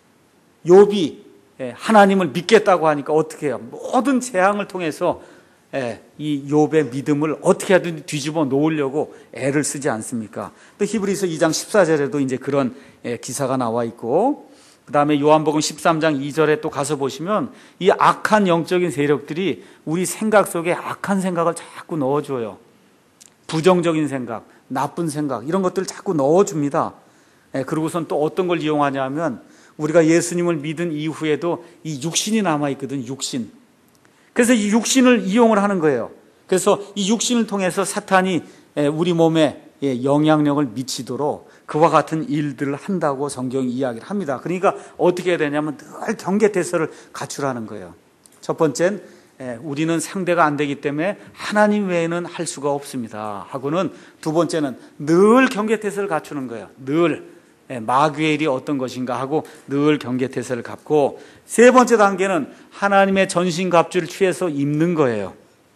욥이 하나님을 믿겠다고 하니까 어떻게 해요? 모든 재앙을 통해서 이 욥의 믿음을 어떻게 하든 뒤집어 놓으려고 애를 쓰지 않습니까? 또 히브리서 2장 14절에도 이제 그런 기사가 나와 있고, 그 다음에 요한복음 13장 2절에 또 가서 보시면 이 악한 영적인 세력들이 우리 생각 속에 악한 생각을 자꾸 넣어줘요. 부정적인 생각, 나쁜 생각, 이런 것들을 자꾸 넣어줍니다. 그러고선 또 어떤 걸 이용하냐면 우리가 예수님을 믿은 이후에도 이 육신이 남아있거든, 육신. 그래서 이 육신을 이용을 하는 거예요. 그래서 이 육신을 통해서 사탄이 우리 몸에 영향력을 미치도록 그와 같은 일들을 한다고 성경이 이야기를 합니다. 그러니까 어떻게 해야 되냐면 늘 경계태세를 갖추라는 거예요. 첫 번째는 우리는 상대가 안 되기 때문에 하나님 외에는 할 수가 없습니다 하고는, 두 번째는 늘 경계태세를 갖추는 거예요. 늘 마귀의 일이 어떤 것인가 하고 늘 경계태세를 갖고, 세 번째 단계는 하나님의 전신갑주를 취해서 입는 거예요.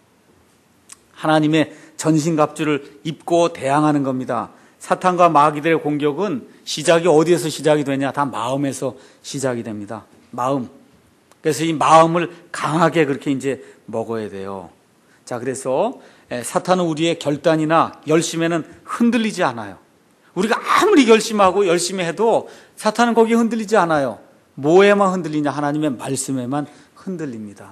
하나님의 전신갑주를 입고 대항하는 겁니다. 사탄과 마귀들의 공격은 시작이 어디에서 시작이 되냐? 다 마음에서 시작이 됩니다. 마음. 그래서 이 마음을 강하게 그렇게 이제 먹어야 돼요. 자, 그래서 사탄은 우리의 결단이나 열심에는 흔들리지 않아요. 우리가 아무리 결심하고 열심히 해도 사탄은 거기에 흔들리지 않아요. 뭐에만 흔들리냐? 하나님의 말씀에만 흔들립니다.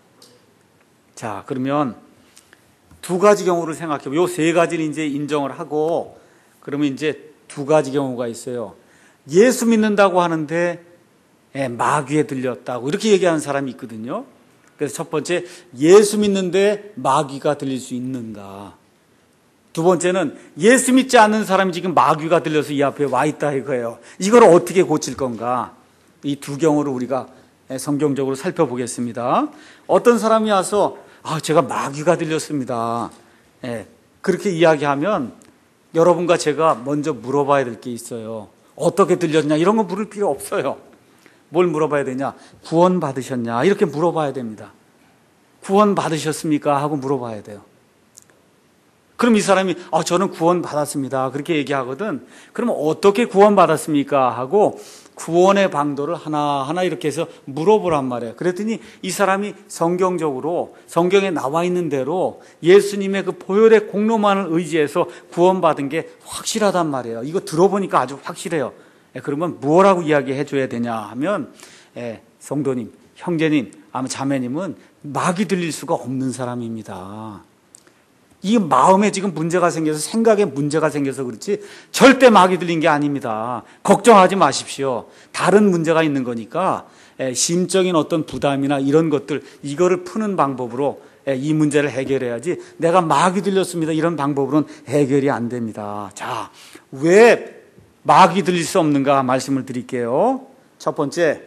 자, 그러면 두 가지 경우를 생각해보면, 요 세 가지를 이제 인정을 하고, 그러면 이제 두 가지 경우가 있어요. 예수 믿는다고 하는데 마귀에 들렸다고 이렇게 얘기하는 사람이 있거든요. 그래서 첫 번째, 예수 믿는데 마귀가 들릴 수 있는가? 두 번째는 예수 믿지 않는 사람이 지금 마귀가 들려서 이 앞에 와 있다 이거예요. 이걸 어떻게 고칠 건가? 이 두 경우를 우리가 성경적으로 살펴보겠습니다. 어떤 사람이 와서 제가 마귀가 들렸습니다, 그렇게 이야기하면 여러분과 제가 먼저 물어봐야 될 게 있어요. 어떻게 들렸냐? 이런 거 물을 필요 없어요. 뭘 물어봐야 되냐? 구원 받으셨냐? 이렇게 물어봐야 됩니다. 구원 받으셨습니까? 하고 물어봐야 돼요. 그럼 이 사람이 저는 구원 받았습니다, 그렇게 얘기하거든. 그럼 어떻게 구원 받았습니까? 하고 구원의 방도를 하나하나 이렇게 해서 물어보란 말이에요. 그랬더니 이 사람이 성경적으로 성경에 나와 있는 대로 예수님의 그 보혈의 공로만을 의지해서 구원받은 게 확실하단 말이에요. 이거 들어보니까 아주 확실해요. 그러면 뭐라고 이야기해 줘야 되냐 하면, 성도님, 형제님, 아마 자매님은 마귀 들릴 수가 없는 사람입니다. 이 마음에 지금 문제가 생겨서, 생각에 문제가 생겨서 그렇지 절대 마귀 들린 게 아닙니다. 걱정하지 마십시오. 다른 문제가 있는 거니까 심적인 어떤 부담이나 이런 것들, 이거를 푸는 방법으로 이 문제를 해결해야지, 내가 마귀 들렸습니다 이런 방법으로는 해결이 안 됩니다. 자, 왜 마귀 들릴 수 없는가 말씀을 드릴게요. 첫 번째,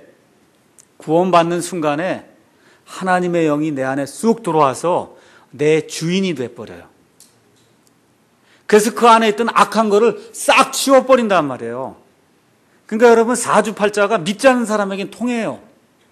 구원받는 순간에 하나님의 영이 내 안에 쑥 들어와서 내 주인이 돼버려요. 그래서 그 안에 있던 악한 거를 싹 치워버린단 말이에요. 그러니까 여러분, 사주팔자가 믿지 않는 사람에겐 통해요.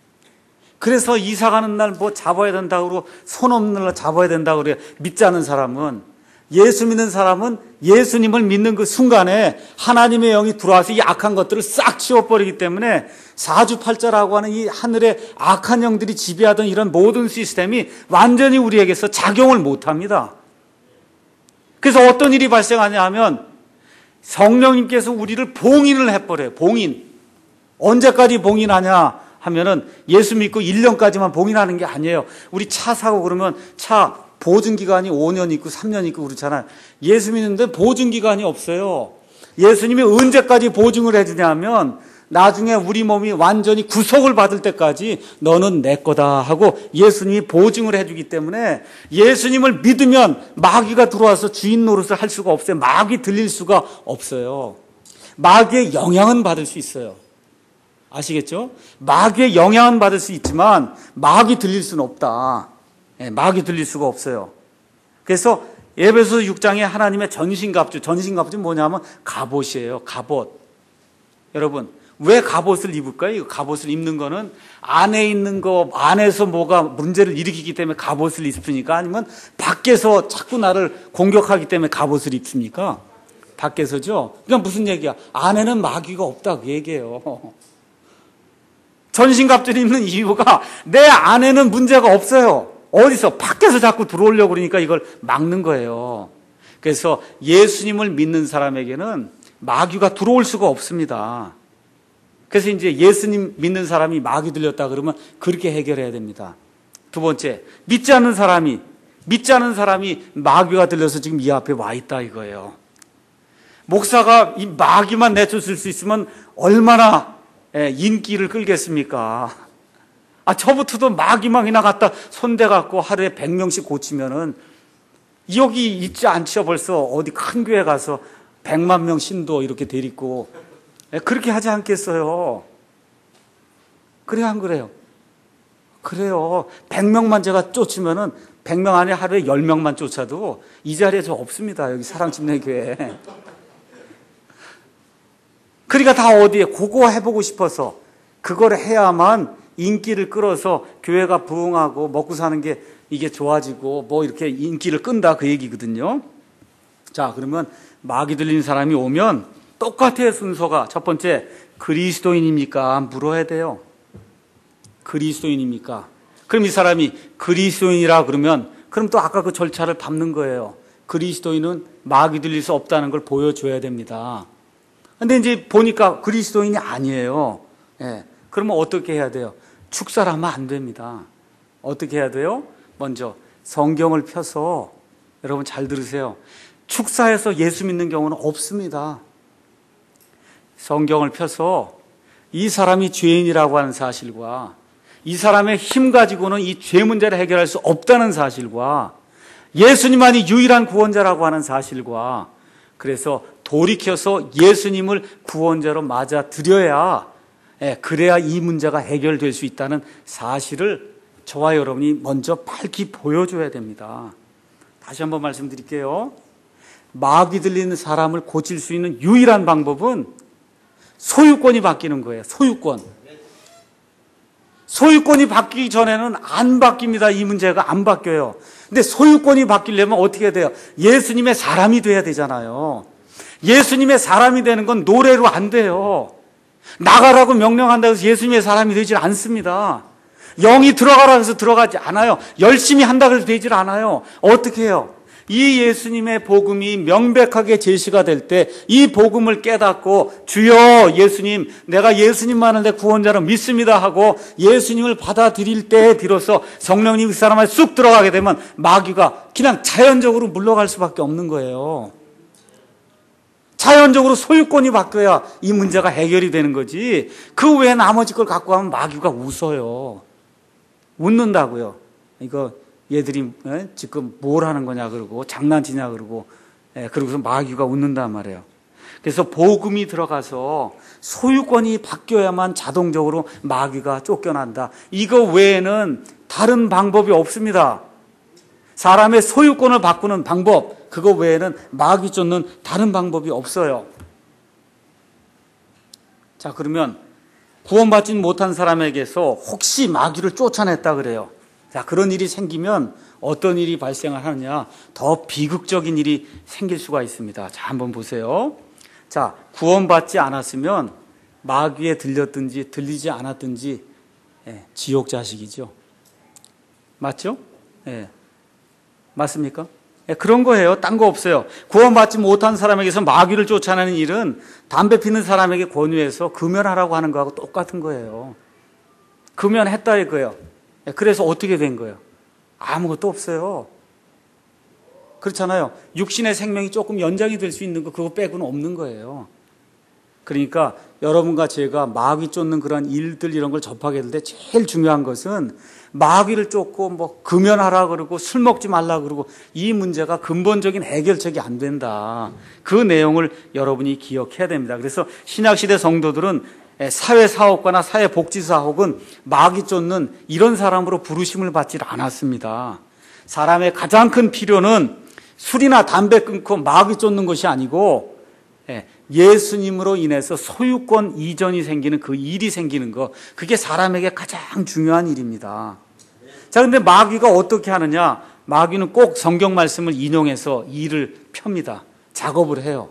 그래서 이사 가는 날 뭐 잡아야 된다고 그러고 손 없는 날 잡아야 된다고 그래요. 믿지 않는 사람은 예수 믿는 사람은 예수님을 믿는 그 순간에 하나님의 영이 들어와서 이 악한 것들을 싹 치워버리기 때문에 사주팔자라고 하는 이 하늘의 악한 영들이 지배하던 이런 모든 시스템이 완전히 우리에게서 작용을 못합니다. 그래서 어떤 일이 발생하냐 하면 성령님께서 우리를 봉인을 해버려요. 봉인. 언제까지 봉인하냐 하면은 예수 믿고 1년까지만 봉인하는 게 아니에요. 우리 차 사고 그러면 차 보증기간이 5년 있고 3년 있고 그렇잖아요. 예수 믿는데 보증기간이 없어요. 예수님이 언제까지 보증을 해주냐면 나중에 우리 몸이 완전히 구속을 받을 때까지 너는 내 거다 하고 예수님이 보증을 해주기 때문에 예수님을 믿으면 마귀가 들어와서 주인 노릇을 할 수가 없어요. 마귀 들릴 수가 없어요. 마귀의 영향은 받을 수 있어요. 아시겠죠? 마귀의 영향은 받을 수 있지만 마귀 들릴 수는 없다. 마귀 들릴 수가 없어요. 그래서 에베소서 6장에 하나님의 전신갑주 뭐냐면 갑옷이에요. 갑옷. 여러분 왜 갑옷을 입을까요? 이 갑옷을 입는 거는 안에 있는 거 안에서 뭐가 문제를 일으키기 때문에 갑옷을 입습니까? 아니면 밖에서 자꾸 나를 공격하기 때문에 갑옷을 입습니까? 밖에서죠. 그러니까 무슨 얘기야? 안에는 마귀가 없다 그 얘기예요. 전신갑주를 입는 이유가 내 안에는 문제가 없어요. 어디서? 밖에서 자꾸 들어오려고 그러니까 이걸 막는 거예요. 그래서 예수님을 믿는 사람에게는 마귀가 들어올 수가 없습니다. 그래서 이제 예수님 믿는 사람이 마귀 들렸다 그러면 그렇게 해결해야 됩니다. 두 번째, 믿지 않는 사람이 마귀가 들려서 지금 이 앞에 와 있다 이거예요. 목사가 이 마귀만 내쫓을 수 있으면 얼마나 인기를 끌겠습니까? 저부터도 마귀망이나 갖다 손대갖고 하루에 100명씩 고치면은 여기 있지 않죠. 벌써 어디 큰 교회 가서 100만 명 신도 이렇게 데리고 그렇게 하지 않겠어요? 그래요, 안 그래요? 그래요. 100명만 제가 쫓으면은 100명 안에 하루에 10명만 쫓아도 이 자리에 저 없습니다. 여기 사랑침례교회. 그러니까 다 어디에 그거 해보고 싶어서 그걸 해야만 인기를 끌어서 교회가 부흥하고 먹고 사는 게 이게 좋아지고 뭐 이렇게 인기를 끈다 그 얘기거든요. 자, 그러면 마귀 들린 사람이 오면 똑같아요, 순서가. 첫 번째, 그리스도인입니까? 물어야 돼요. 그리스도인입니까? 그럼 이 사람이 그리스도인이라 그러면 그럼 또 아까 그 절차를 밟는 거예요. 그리스도인은 마귀 들릴 수 없다는 걸 보여줘야 됩니다. 근데 이제 보니까 그리스도인이 아니에요. 그러면 어떻게 해야 돼요? 축사를 하면 안 됩니다. 어떻게 해야 돼요? 먼저 성경을 펴서, 여러분 잘 들으세요. 축사에서 예수 믿는 경우는 없습니다. 성경을 펴서 이 사람이 죄인이라고 하는 사실과 이 사람의 힘 가지고는 이 죄 문제를 해결할 수 없다는 사실과 예수님만이 유일한 구원자라고 하는 사실과 그래서 돌이켜서 예수님을 구원자로 맞아들여야 그래야 이 문제가 해결될 수 있다는 사실을 저와 여러분이 먼저 밝히 보여줘야 됩니다. 다시 한번 말씀드릴게요. 마귀 들리는 사람을 고칠 수 있는 유일한 방법은 소유권이 바뀌는 거예요. 소유권이 바뀌기 전에는 안 바뀝니다. 이 문제가 안 바뀌어요. 근데 소유권이 바뀌려면 어떻게 돼요? 예수님의 사람이 돼야 되잖아요. 예수님의 사람이 되는 건 노래로 안 돼요. 나가라고 명령한다고 해서 예수님의 사람이 되질 않습니다. 영이 들어가라고 해서 들어가지 않아요. 열심히 한다고 해서 되질 않아요. 어떻게 해요? 이 예수님의 복음이 명백하게 제시가 될 때 이 복음을 깨닫고 주여 예수님, 내가 예수님만을 내 구원자로 믿습니다 하고 예수님을 받아들일 때에 비로소 성령님이 그 사람 안에 쑥 들어가게 되면 마귀가 그냥 자연적으로 물러갈 수밖에 없는 거예요. 자연적으로 소유권이 바뀌어야 이 문제가 해결이 되는 거지. 그 외에 나머지 걸 갖고 가면 마귀가 웃어요. 웃는다고요. 이거 얘들이 지금 뭘 하는 거냐 그러고 장난치냐 그러고 그러고서 마귀가 웃는단 말이에요. 그래서 복음이 들어가서 소유권이 바뀌어야만 자동적으로 마귀가 쫓겨난다. 이거 외에는 다른 방법이 없습니다. 사람의 소유권을 바꾸는 방법, 그거 외에는 마귀 쫓는 다른 방법이 없어요. 자, 그러면 구원받지 못한 사람에게서 혹시 마귀를 쫓아냈다 그래요. 자, 그런 일이 생기면 어떤 일이 발생을 하느냐? 더 비극적인 일이 생길 수가 있습니다. 자, 한번 보세요. 자, 구원받지 않았으면 마귀에 들렸든지 들리지 않았든지 지옥 자식이죠. 맞죠? 맞습니까? 그런 거예요. 딴 거 없어요. 구원받지 못한 사람에게서 마귀를 쫓아내는 일은 담배 피는 사람에게 권유해서 금연하라고 하는 거하고 똑같은 거예요. 금연했다 이거예요. 그래서 어떻게 된 거예요? 아무것도 없어요. 그렇잖아요. 육신의 생명이 조금 연장이 될 수 있는 거 그거 빼고는 없는 거예요. 그러니까 여러분과 제가 마귀 쫓는 그런 일들 이런 걸 접하게 될 때 제일 중요한 것은 마귀를 쫓고 뭐 금연하라 그러고 술 먹지 말라 그러고 이 문제가 근본적인 해결책이 안 된다. 그 내용을 여러분이 기억해야 됩니다. 그래서 신약시대 성도들은 사회사업가나 사회복지사업은 마귀 쫓는 이런 사람으로 부르심을 받지 않았습니다. 사람의 가장 큰 필요는 술이나 담배 끊고 마귀 쫓는 것이 아니고 예수님으로 인해서 소유권 이전이 생기는 그 일이 생기는 거, 그게 사람에게 가장 중요한 일입니다. 자, 근데 마귀가 어떻게 하느냐? 마귀는 꼭 성경 말씀을 인용해서 일을 펴니다. 작업을 해요.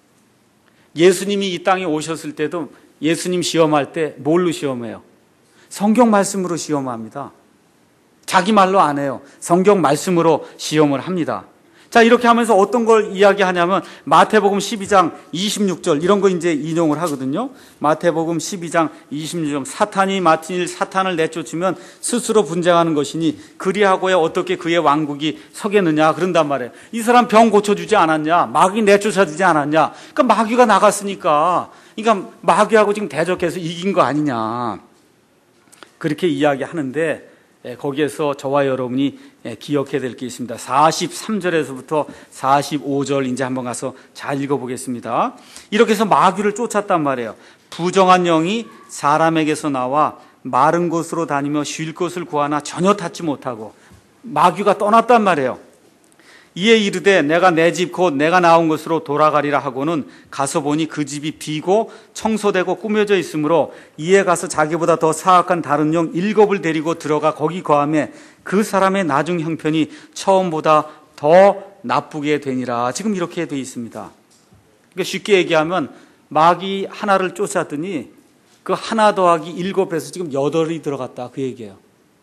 예수님이 이 땅에 오셨을 때도 예수님 시험할 때 뭘로 시험해요? 성경 말씀으로 시험합니다. 자기 말로 안 해요. 성경 말씀으로 시험을 합니다. 자, 이렇게 하면서 어떤 걸 이야기하냐면 마태복음 12장 26절 이런 거 이제 인용을 하거든요. 마태복음 12장 26절 사탄이 맡은 사탄을 내쫓으면 스스로 분쟁하는 것이니 그리하고야 어떻게 그의 왕국이 서겠느냐 그런단 말이에요. 이 사람 병 고쳐주지 않았냐? 마귀 내쫓아주지 않았냐? 그러니까 마귀가 나갔으니까 그러니까 마귀하고 지금 대적해서 이긴 거 아니냐? 그렇게 이야기하는데 거기에서 저와 여러분이 기억해야 될 게 있습니다. 43절에서부터 45절 이제 한번 가서 잘 읽어보겠습니다. 이렇게 해서 마귀를 쫓았단 말이에요. 부정한 영이 사람에게서 나와 마른 곳으로 다니며 쉴 곳을 구하나 전혀 닿지 못하고 마귀가 떠났단 말이에요. 이에 이르되 내가 내 집 곧 내가 나온 곳으로 돌아가리라 하고는 가서 보니 그 집이 비고 청소되고 꾸며져 있으므로 이에 가서 자기보다 더 사악한 다른 영 7을 데리고 들어가 거기 거하며 그 사람의 나중 형편이 처음보다 더 나쁘게 되니라. 지금 이렇게 돼 있습니다. 그러니까 쉽게 얘기하면 마귀 하나를 쫓았더니 그 하나 더하기 7에서 지금 8이 들어갔다 그 얘기예요.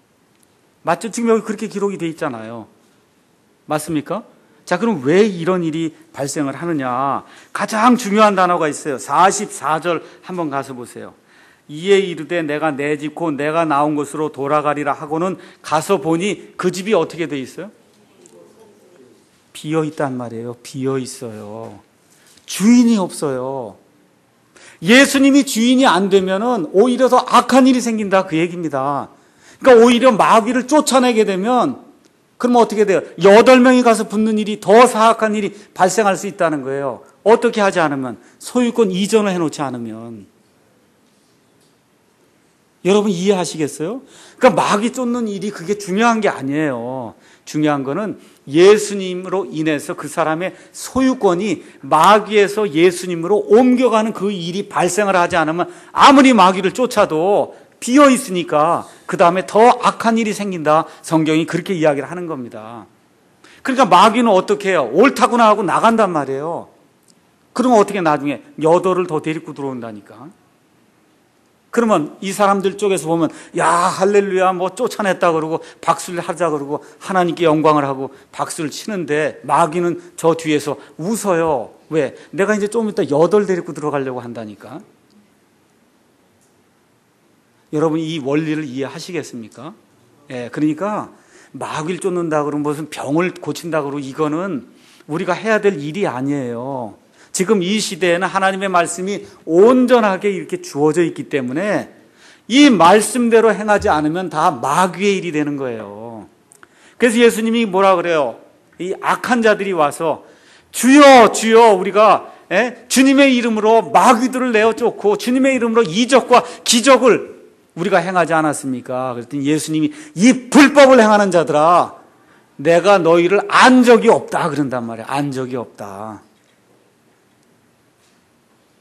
맞죠? 지금 여기 그렇게 기록이 돼 있잖아요. 맞습니까? 자, 그럼 왜 이런 일이 발생을 하느냐? 가장 중요한 단어가 있어요. 44절 한번 가서 보세요. 이에 이르되 내가 내 집 곧 내가 나온 곳으로 돌아가리라 하고는 가서 보니 그 집이 어떻게 돼 있어요? 비어 있단 말이에요. 비어 있어요. 주인이 없어요. 예수님이 주인이 안 되면은 오히려 더 악한 일이 생긴다 그 얘기입니다. 그러니까 오히려 마귀를 쫓아내게 되면 그러면 어떻게 돼요? 8명이 가서 붙는 일이 더 사악한 일이 발생할 수 있다는 거예요. 어떻게 하지 않으면, 소유권 이전을 해놓지 않으면. 여러분 이해하시겠어요? 그러니까 마귀 쫓는 일이 그게 중요한 게 아니에요. 중요한 거는 예수님으로 인해서 그 사람의 소유권이 마귀에서 예수님으로 옮겨가는 그 일이 발생을 하지 않으면 아무리 마귀를 쫓아도 비어 있으니까 그 다음에 더 악한 일이 생긴다. 성경이 그렇게 이야기를 하는 겁니다. 그러니까 마귀는 어떻게 해요? 옳다구나 하고 나간단 말이에요. 그러면 어떻게 나중에 8을 더 데리고 들어온다니까. 그러면 이 사람들 쪽에서 보면 야 할렐루야 뭐 쫓아냈다 그러고 박수를 하자 그러고 하나님께 영광을 하고 박수를 치는데 마귀는 저 뒤에서 웃어요. 왜? 내가 이제 좀 이따 8 데리고 들어가려고 한다니까. 여러분 이 원리를 이해하시겠습니까? 그러니까 마귀를 쫓는다 그러면 무슨 병을 고친다 그러고 이거는 우리가 해야 될 일이 아니에요. 지금 이 시대에는 하나님의 말씀이 온전하게 이렇게 주어져 있기 때문에 이 말씀대로 행하지 않으면 다 마귀의 일이 되는 거예요. 그래서 예수님이 뭐라 그래요? 이 악한 자들이 와서 주여 주여 우리가 주님의 이름으로 마귀들을 내어 쫓고 주님의 이름으로 이적과 기적을 우리가 행하지 않았습니까? 그랬더니 예수님이 이 불법을 행하는 자들아 내가 너희를 안 적이 없다 그런단 말이에요. 안 적이 없다.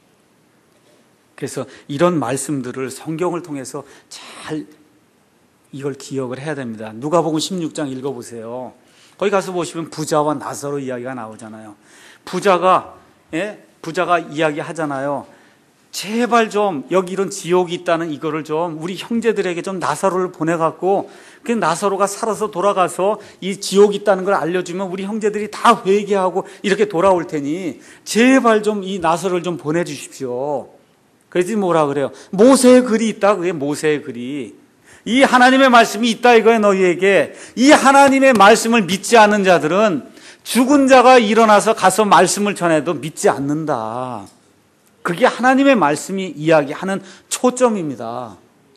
그래서 이런 말씀들을 성경을 통해서 잘 이걸 기억을 해야 됩니다. 누가복음 16장 읽어보세요. 거기 가서 보시면 부자와 나사로 이야기가 나오잖아요. 부자가 이야기하잖아요. 제발 좀 여기 이런 지옥이 있다는 이거를 좀 우리 형제들에게 좀 나사로를 보내갖고 그 나사로가 살아서 돌아가서 이 지옥이 있다는 걸 알려주면 우리 형제들이 다 회개하고 이렇게 돌아올 테니 제발 좀 이 나사로를 좀 보내주십시오. 그래서 뭐라 그래요? 모세의 글이 있다. 그게 모세의 글이. 이 하나님의 말씀이 있다 이거예요. 너희에게. 이 하나님의 말씀을 믿지 않는 자들은 죽은 자가 일어나서 가서 말씀을 전해도 믿지 않는다. 그게 하나님의 말씀이 이야기하는 초점입니다.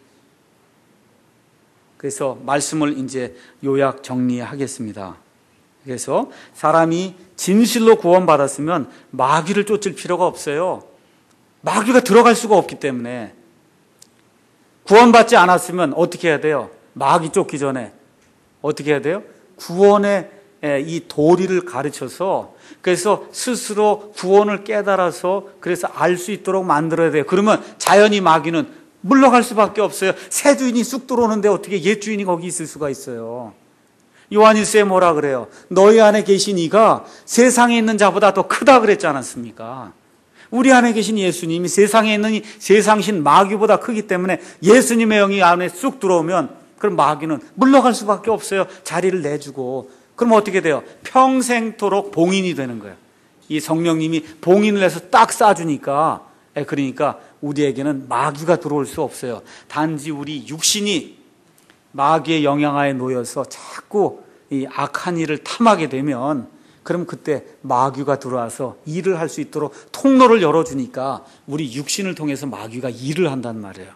그래서 말씀을 이제 요약 정리하겠습니다. 그래서 사람이 진실로 구원받았으면 마귀를 쫓을 필요가 없어요. 마귀가 들어갈 수가 없기 때문에. 구원받지 않았으면 어떻게 해야 돼요? 마귀 쫓기 전에 어떻게 해야 돼요? 구원의 이 도리를 가르쳐서 그래서 스스로 구원을 깨달아서 그래서 알 수 있도록 만들어야 돼요. 그러면 자연히 마귀는 물러갈 수밖에 없어요. 새 주인이 쑥 들어오는데 어떻게 옛 주인이 거기 있을 수가 있어요. 요한일서에 뭐라 그래요? 너희 안에 계신 이가 세상에 있는 자보다 더 크다 그랬지 않았습니까? 우리 안에 계신 예수님이 세상에 있는 이 세상신 마귀보다 크기 때문에 예수님의 영이 안에 쑥 들어오면 그럼 마귀는 물러갈 수밖에 없어요. 자리를 내주고. 그럼 어떻게 돼요? 평생토록 봉인이 되는 거예요. 이 성령님이 봉인을 해서 딱 쏴주니까 그러니까 우리에게는 마귀가 들어올 수 없어요. 단지 우리 육신이 마귀의 영향하에 놓여서 자꾸 이 악한 일을 탐하게 되면 그럼 그때 마귀가 들어와서 일을 할 수 있도록 통로를 열어주니까 우리 육신을 통해서 마귀가 일을 한단 말이에요.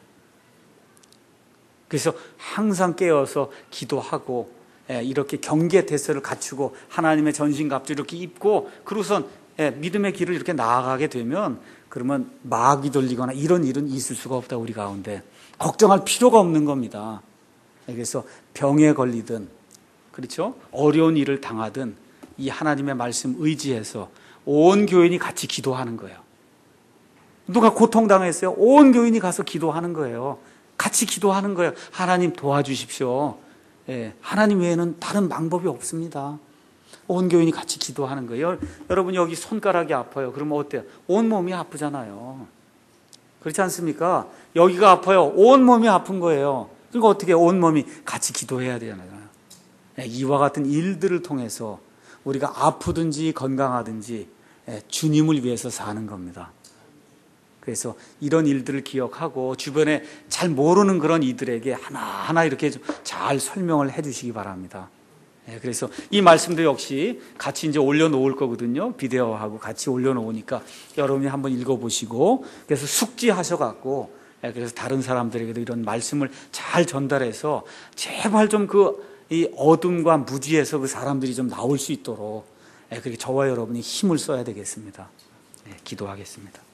그래서 항상 깨어서 기도하고 이렇게 경계 태세를 갖추고 하나님의 전신갑주 이렇게 입고 그러고선 믿음의 길을 이렇게 나아가게 되면 그러면 마귀 돌리거나 이런 일은 있을 수가 없다 우리 가운데. 걱정할 필요가 없는 겁니다. 그래서 병에 걸리든 그렇죠? 어려운 일을 당하든 이 하나님의 말씀 의지해서 온 교인이 같이 기도하는 거예요. 누가 고통당했어요? 온 교인이 가서 기도하는 거예요. 같이 기도하는 거예요. 하나님 도와주십시오. 하나님 외에는 다른 방법이 없습니다. 온 교인이 같이 기도하는 거예요. 여러분 여기 손가락이 아파요. 그러면 어때요? 온 몸이 아프잖아요. 그렇지 않습니까? 여기가 아파요. 온 몸이 아픈 거예요. 그러니까 어떻게 온 몸이 같이 기도해야 되잖아요. 이와 같은 일들을 통해서 우리가 아프든지 건강하든지 주님을 위해서 사는 겁니다. 그래서 이런 일들을 기억하고 주변에 잘 모르는 그런 이들에게 하나하나 이렇게 잘 설명을 해 주시기 바랍니다. 그래서 이 말씀도 역시 같이 이제 올려놓을 거거든요. 비디오하고 같이 올려놓으니까 여러분이 한번 읽어보시고 그래서 숙지하셔갖고 그래서 다른 사람들에게도 이런 말씀을 잘 전달해서 제발 좀 이 어둠과 무지에서 그 사람들이 좀 나올 수 있도록 그렇게 저와 여러분이 힘을 써야 되겠습니다. 기도하겠습니다.